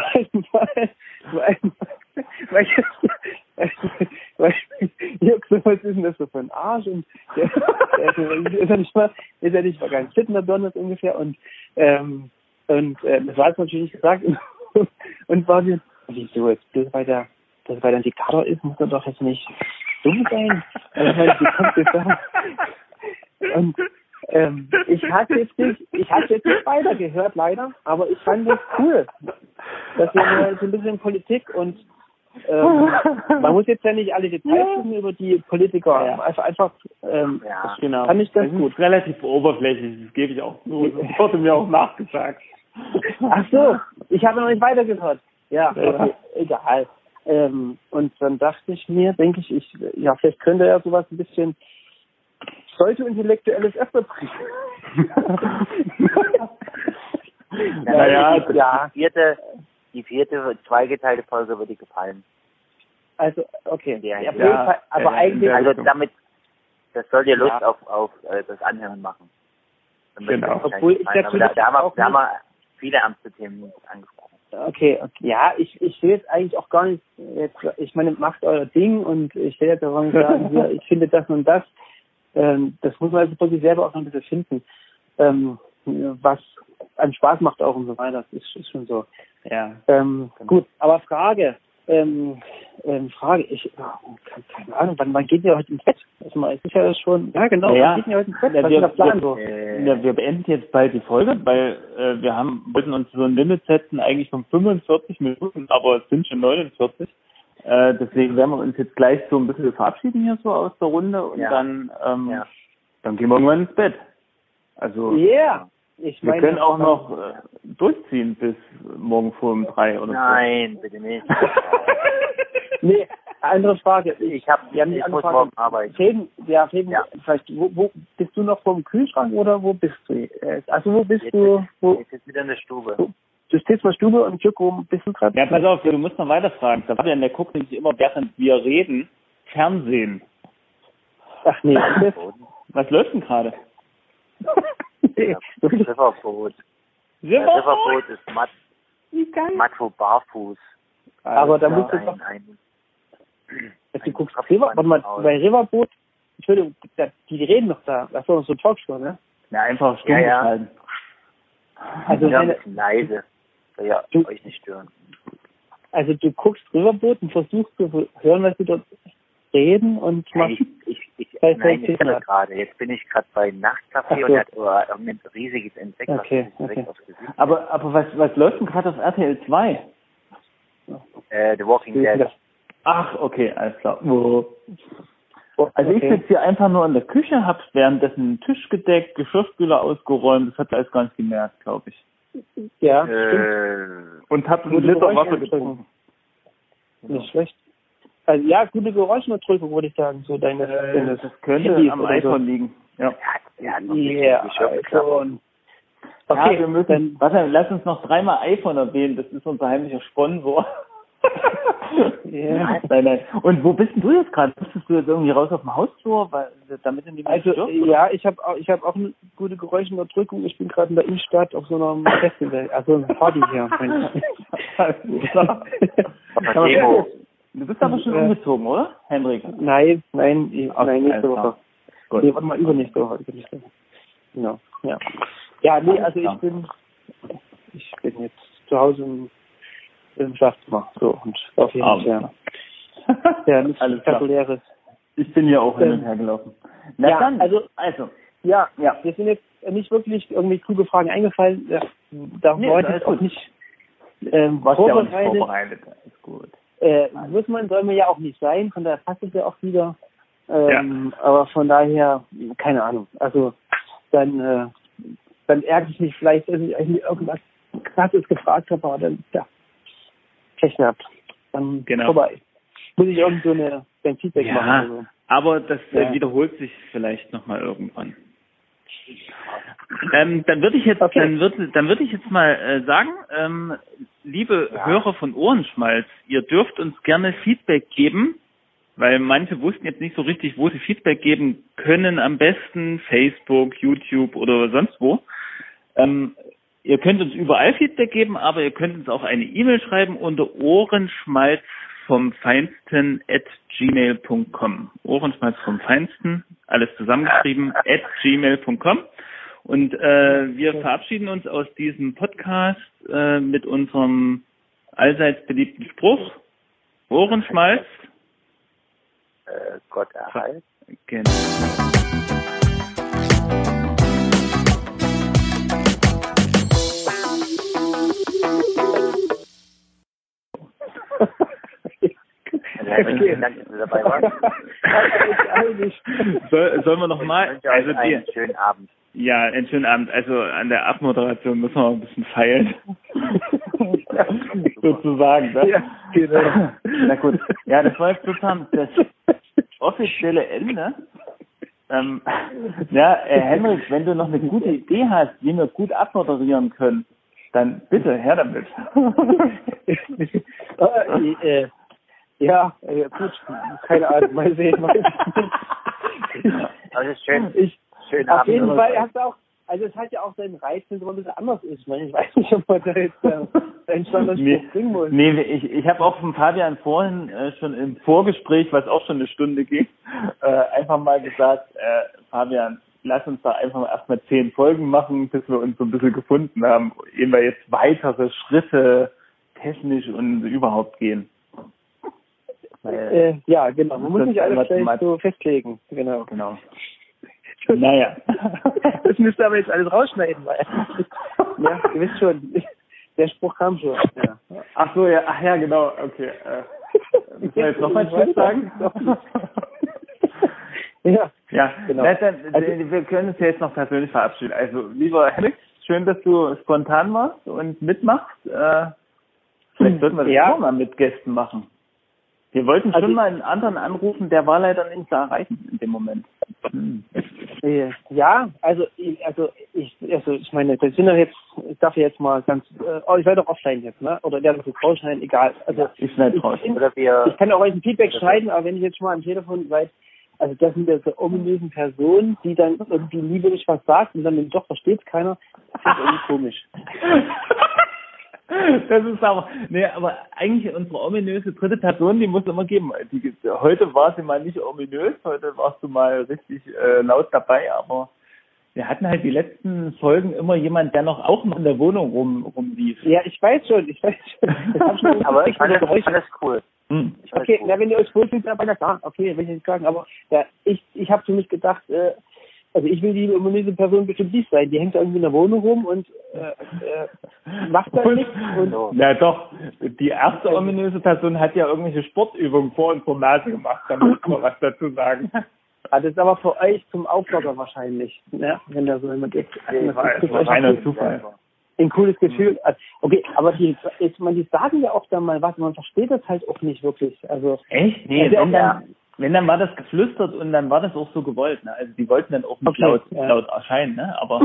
Weil was ist denn das so für ein Arsch? Und der ist ja nicht mal ganz fit in der Birne ungefähr. Und das war jetzt natürlich nicht gesagt. Und war mir, wieso jetzt, weil der ein Diktator ist, muss er doch jetzt nicht dumm sein. Und ich hatte jetzt nicht weitergehört, leider, aber ich fand das cool, dass wir mal so ein bisschen Politik und man muss jetzt ja nicht alle Details wissen über die Politiker, einfach genau. Fand ich das gut. Relativ oberflächlich, das gebe ich auch zu. Das wurde mir auch nachgesagt. Ach so, ich habe noch nicht weitergehört. Ja, okay, egal. Und dann dachte ich mir, vielleicht könnte er sowas ein bisschen pseudo-intellektuelles öfter bringen. Die vierte zweigeteilte Folge würde dir gefallen. Also, okay. Eigentlich, das soll dir Lust auf das Anhören machen. Genau. Obwohl da haben wir viele ernste Themen angesprochen. Okay. Ja, ich will jetzt eigentlich auch gar nicht, ich meine, macht euer Ding und ich will jetzt auch nicht sagen, hier, ich finde das und das. Das muss man also für sich selber auch noch ein bisschen finden, was einem Spaß macht auch und so weiter. Das ist schon so. Ja. Gut, aber Frage, keine Ahnung, wann geht ihr heute ins Bett? Es ist ja schon, genau, wann geht ihr heute ins Bett? Was ist der Plan so? Wir beenden jetzt bald die Folge, weil wir wollten uns so ein Limit setzen, eigentlich von 45 Minuten, aber es sind schon 49. Deswegen werden wir uns jetzt gleich so ein bisschen verabschieden hier so aus der Runde und dann gehen wir irgendwann ins Bett. Also wir können auch noch durchziehen bis morgen früh um 3 oder so. Nein, bitte nicht. Nee, andere Frage. Ich muss morgen arbeiten. Vielleicht, wo bist du noch vom Kühlschrank oder wo bist du? Also wo bist du? Ich sitze wieder in der Stube. Du stehst in der Stube und Jürg, wo bist du gerade? Ja, pass auf, du musst noch weiter fragen. Der guckt nämlich immer, während wir reden, Fernsehen. Ach nee. Was läuft denn gerade? Riverboot. Riverboot ist Matto barfuß. Aber da musst du doch... Du guckst bei Riverboot, Entschuldigung, die reden doch da. Das ist doch so ein Talkshow, ne? Ja, einfach stumm halten. Also ein bisschen leise. Soll ja euch nicht stören. Also du guckst Riverboot und versuchst zu hören, was sie dort reden und machst... Jetzt bin ich gerade bei Nachtcafé und hat irgendein riesiges Insekt, was direkt aufs Gesicht. Aber was läuft denn gerade auf RTL 2? The Walking Dead. Ach, okay, alles klar. Also ich sitze hier einfach nur in der Küche, hab währenddessen den Tisch gedeckt, Geschirrspüler ausgeräumt, das hat alles gar nicht gemerkt, glaube ich. Ja, und hab einen Liter Wasser getrunken. Nicht schlecht. Also ja, gute Geräuschunterdrückung, würde ich sagen. So das könnte Handys am iPhone so liegen. Ja. iPhone. Okay, wir müssen. Warte, lass uns noch 3-mal iPhone erwähnen. Das ist unser heimlicher Sponsor. Nein. Und wo bist denn du jetzt gerade? Müsstest du jetzt irgendwie raus auf dem Hausflur, damit in die ja, ich habe auch eine gute Geräuschunterdrückung. Ich bin gerade in der Innenstadt auf so einem Festival, also eine Party hier. Du bist aber schon umgezogen, oder, Hendrik? Nein, nächste Woche. Gut. Nee, warte mal, übernächste Woche. Genau, ja. Ja, nee, also ich bin jetzt zu Hause im Schlafzimmer, so, und auf jeden Fall. Ja, nichts Spektakuläres. Ich bin ja auch hin und her gelaufen. Na ja, dann, also. Ja, wir sind jetzt nicht wirklich irgendwie kluge Fragen eingefallen. Da wollte ich auch nicht vorbereitet. Ist gut. soll man ja auch nicht sein, von daher passt es ja auch wieder. Aber von daher, keine Ahnung. Also dann ärgere ich mich vielleicht, dass ich eigentlich irgendwas Krasses gefragt habe, aber dann, Pech gehabt. Dann vorbei. Muss ich irgend so ein Feedback machen. Oder so. Aber das wiederholt sich vielleicht nochmal irgendwann. Dann würde ich jetzt, dann würde ich jetzt mal sagen, liebe Hörer von Ohrenschmalz, ihr dürft uns gerne Feedback geben, weil manche wussten jetzt nicht so richtig, wo sie Feedback geben können. Am besten Facebook, YouTube oder sonst wo. Ihr könnt uns überall Feedback geben, aber ihr könnt uns auch eine E-Mail schreiben unter ohrenschmalz@gmail.com. Ohrenschmalz vom Feinsten, alles zusammengeschrieben, @gmail.com. Und wir verabschieden uns aus diesem Podcast mit unserem allseits beliebten Spruch: Ohrenschmalz. Gott erhalt. Genau. Vielen Dank, dass du dabei warst. Sollen wir nochmal? Also einen schönen Abend. Ja, einen schönen Abend. Also an der Abmoderation müssen wir ein bisschen feilen. Sozusagen, ne? Ja, genau. Na gut. Ja, das war jetzt sozusagen das offizielle Ende. Henrik, wenn du noch eine gute Idee hast, wie wir gut abmoderieren können, dann bitte her damit. Gut, keine Ahnung, mal sehen. Das ist schön. Schön auf jeden Fall hast du auch, also es hat ja auch seinen Reiz, wenn es ein bisschen anders ist. Ich weiß nicht, ob man da jetzt einen Standardspruch bringen muss. Nee, ich habe auch von Fabian vorhin schon im Vorgespräch, was auch schon eine Stunde ging, einfach mal gesagt, Fabian, lass uns da einfach erstmal 10 Folgen machen, bis wir uns so ein bisschen gefunden haben, ehe wir jetzt weitere Schritte technisch und überhaupt gehen. Genau. Man muss nicht alles gleich so festlegen. Genau. Naja. Das müsst ihr aber jetzt alles rausschneiden, weil ja, ihr wisst schon, der Spruch kam schon. Ja. Ach so, ja, ach ja, genau, okay. Müssen wir jetzt noch mal Tschüss sagen? Ja, genau. Wir können uns ja jetzt noch persönlich verabschieden. Also, lieber Alex, schön, dass du spontan warst und mitmachst. Vielleicht sollten wir das auch mal mit Gästen machen. Wir wollten schon mal einen anderen anrufen, der war leider nicht zu erreichen in dem Moment. Ja, ich meine, das sind ja jetzt, ich darf jetzt mal ganz, ich werde doch offline jetzt, ne? Oder werde das rausschneiden, egal. Also ich schneide raus. Ich kann auch euch ein Feedback schneiden, aber wenn ich jetzt schon mal am Telefon seid, also das sind ja so ominösen Personen, die dann irgendwie lieblich was sagt und dann doch versteht es keiner, das ist irgendwie komisch. Das ist aber eigentlich unsere ominöse dritte Person, die muss es immer geben. Heute war sie mal nicht ominös, heute warst du mal richtig laut dabei, aber wir hatten halt die letzten Folgen immer jemand, der noch auch in der Wohnung rumlief. Ja, ich weiß schon. Aber ich fand das cool. Okay, wenn ihr euch wohlfühlt, dann ja klar, okay, will ich nicht sagen, aber ich habe für mich gedacht, also ich will die ominöse Person bestimmt nicht sein. Die hängt irgendwie in der Wohnung rum und macht da nichts. Ja doch, die erste ominöse Person hat ja irgendwelche Sportübungen vor unserer Nase gemacht. Da muss man was dazu sagen. Das ist aber für euch zum Auflockern wahrscheinlich, ne? Wenn da so jemand ist. Das war reiner Zufall. Ein cooles Gefühl. Okay, aber die sagen ja auch dann mal was, man versteht das halt auch nicht wirklich. Also echt? Nee, wenn dann war das geflüstert und dann war das auch so gewollt. Ne? Also die wollten dann auch nicht laut erscheinen, ne? Aber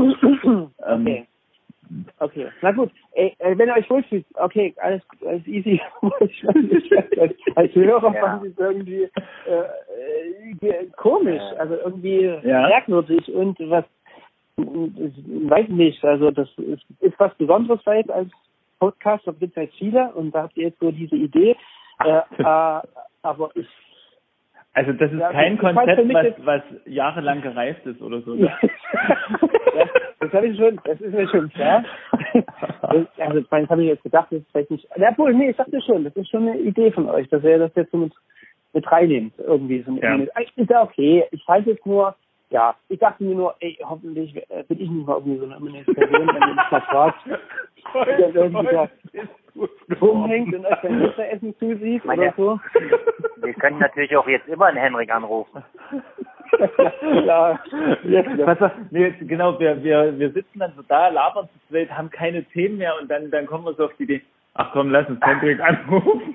okay, na gut. Wenn ihr euch wohlfühlt, okay, alles easy. Als Hörer fand ich es irgendwie komisch, also irgendwie merkwürdig und was, weiß nicht, also das ist was Besonderes halt als Podcast, da gibt es halt viele und da habt ihr jetzt so diese Idee, aber also das ist kein Konzept, was jahrelang gereift ist oder so. Ne? Das habe ich schon, das ist mir schon klar. Also das habe ich jetzt gedacht, das ist vielleicht nicht. Ich dachte schon, das ist schon eine Idee von euch, dass ihr das jetzt so mit reinnehmt, irgendwie. So ist ja okay. Ich halte jetzt nur, ich dachte mir nur, hoffentlich bin ich nicht mal irgendwie so eine ominöse Person, wenn ihr mich mal fragt. rumhängt und euch beim Pizzaessen zusieht oder so. Wir können natürlich auch jetzt immer einen Henrik anrufen. Ja. Pass auf, genau, wir sitzen dann so da, labern zu zweit, haben keine Themen mehr und dann kommen wir so auf die Idee, ach komm, lass uns Henrik anrufen.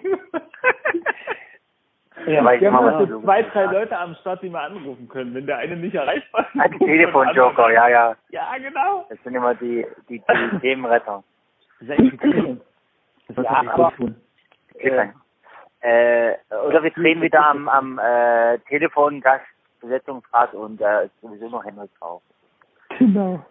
Ja, wir haben so 2, 3 Leute am Start, die wir anrufen können, wenn der eine nicht erreichbar ist. Ein Telefonjoker, ja. Ja, genau. Das sind immer die Themenretter. Das ist echt cool. Das ja, aber tun. Oder wir drehen wieder am Telefon Gastbesetzungsrat und ist sowieso noch Henrik drauf. Genau.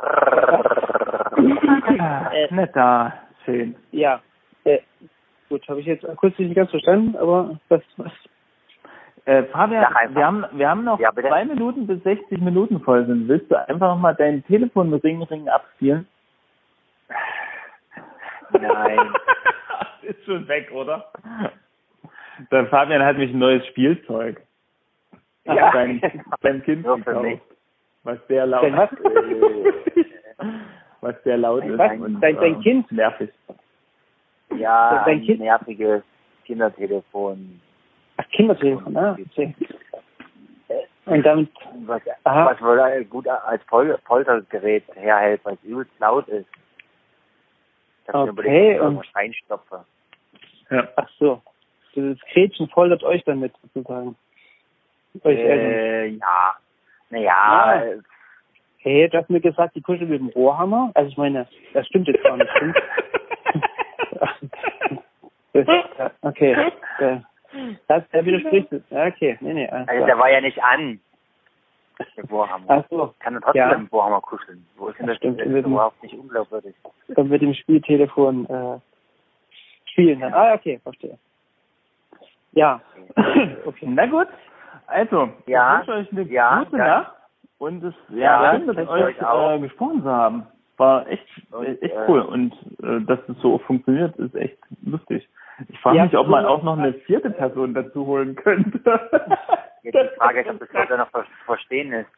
Nett da. Schön. Ja. Gut, habe ich jetzt kurz nicht ganz verstanden, aber was? Fabian, wir haben noch 2 Minuten bis 60 Minuten voll sind. Willst du einfach noch mal dein Telefon mit Ring abspielen? Nein. Ist schon weg, oder? Der Fabian hat mich ein neues Spielzeug. Ja. Beim Kind gekauft. Was sehr laut ist. Was sehr laut ist. Dein Kind? Nervig. Ja, ein nerviges Kindertelefon. Ach, Kindertelefon, okay. Und damit... Was wohl gut als Poltergerät herhält, weil es übelst laut ist. Okay, und... Reinstopfe. Ja. Ach so. Das Gretchen foltert euch damit, sozusagen. Ja. Naja. Hey, du hast mir gesagt, die kuschelt mit dem Rohrhammer. Also ich meine, das stimmt jetzt gar nicht. Okay. Der widerspricht es. Okay, nee. Also der war ja nicht an. Der Bohrhammer. Ach so. Kann er trotzdem mit dem Bohrhammer kuscheln. Wo ist denn das? Stimmt. Das ist überhaupt nicht unglaubwürdig. Dann mit dem Spieltelefon spielen dann. Okay, verstehe. Ja. Okay. Na gut. Also, ich wünsche euch eine gute Nacht und es schön, mit euch gesprochen zu haben. War echt cool und dass das so funktioniert, ist echt lustig. Ich frage mich, ob man auch noch eine 4. Person dazu holen könnte. Jetzt die Frage ist, ob das heute noch verstehen ist.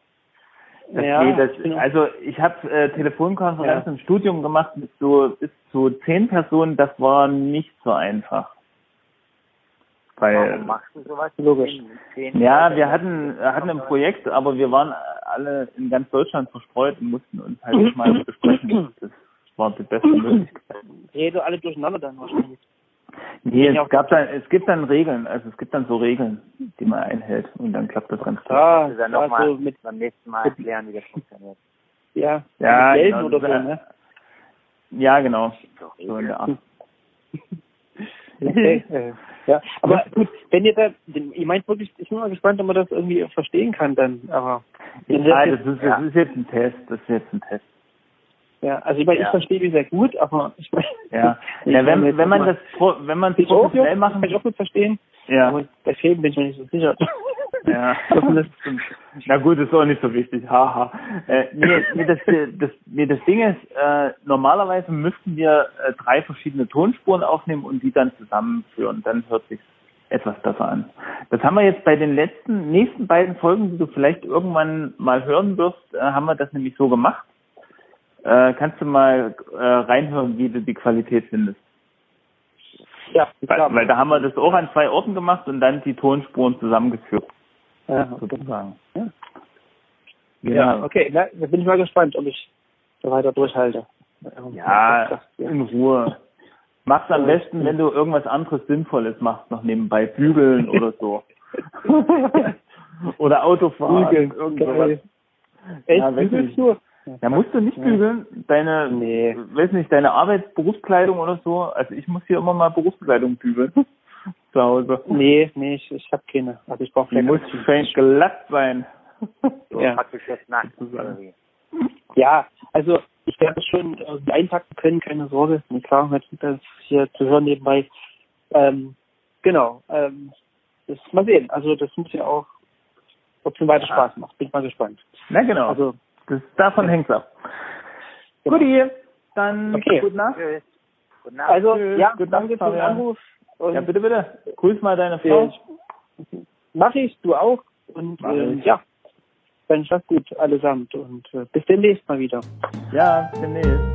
Also ich habe Telefonkonferenzen im Studium gemacht mit so bis zu 10 Personen, das war nicht so einfach. Warum machst du sowas? Logisch. Ja, wir hatten ein Projekt, aber wir waren alle in ganz Deutschland verstreut und mussten uns halt mal besprechen. Das war die beste Möglichkeit. Rede alle durcheinander dann wahrscheinlich. Nee, es gibt dann Regeln, also es gibt dann so Regeln, die man einhält und dann klappt das ganz gut. Das dann nochmal beim nächsten Mal erklären, wie das funktioniert. Ja, genau, oder so, ne? Ja, genau. So in der Art. Okay. Ja, aber gut, wenn ihr ihr meint wirklich, ich bin mal gespannt, ob man das irgendwie verstehen kann dann, aber... Das ist jetzt ein Test, Ja, also ich meine, ich verstehe die sehr gut, aber ich meine... Wenn man es professionell machen... Kann ich auch gut verstehen, aber bei Filmen bin ich mir nicht so sicher. Ja, na gut, ist auch nicht so wichtig, haha. Das Ding ist, normalerweise müssten wir 3 verschiedene Tonspuren aufnehmen und die dann zusammenführen, dann hört sich etwas besser an. Das haben wir jetzt bei den nächsten beiden Folgen, die du vielleicht irgendwann mal hören wirst, haben wir das nämlich so gemacht. Kannst du mal reinhören, wie du die Qualität findest? Ja, weil da haben wir das auch an 2 Orten gemacht und dann die Tonspuren zusammengeführt. Ja, sozusagen. Ja. Genau. Ja, okay, da bin ich mal gespannt, ob ich da weiter durchhalte. Ja, in Ruhe. Mach's am besten, wenn du irgendwas anderes Sinnvolles machst, noch nebenbei bügeln oder so. Oder Autofahren. Bügeln, irgendwas. Echt, bügelst du? Ja, musst du nicht bügeln. Deine Berufskleidung oder so. Also ich muss hier immer mal Berufskleidung bügeln. Zu Hause. Nee, ich habe keine. Also ich brauche die muss schön glatt sein. Ja. Praktisch jetzt nackt. Ja, also ich werde es schon einpacken können, keine Sorge. Und klar, das hier zu hören nebenbei. Genau. Das mal sehen. Also das muss ja auch, ob es weiter Spaß macht. Bin ich mal gespannt. Na genau. Also davon hängt's ab. Genau. Guti, dann gute Nacht. Gute Nacht. Also gute danke für den Anruf. Und ja, bitte. Grüß mal deine Frau. Mach ich, du auch. Und dann schlaf gut allesamt. Und bis demnächst mal wieder. Ja, demnächst.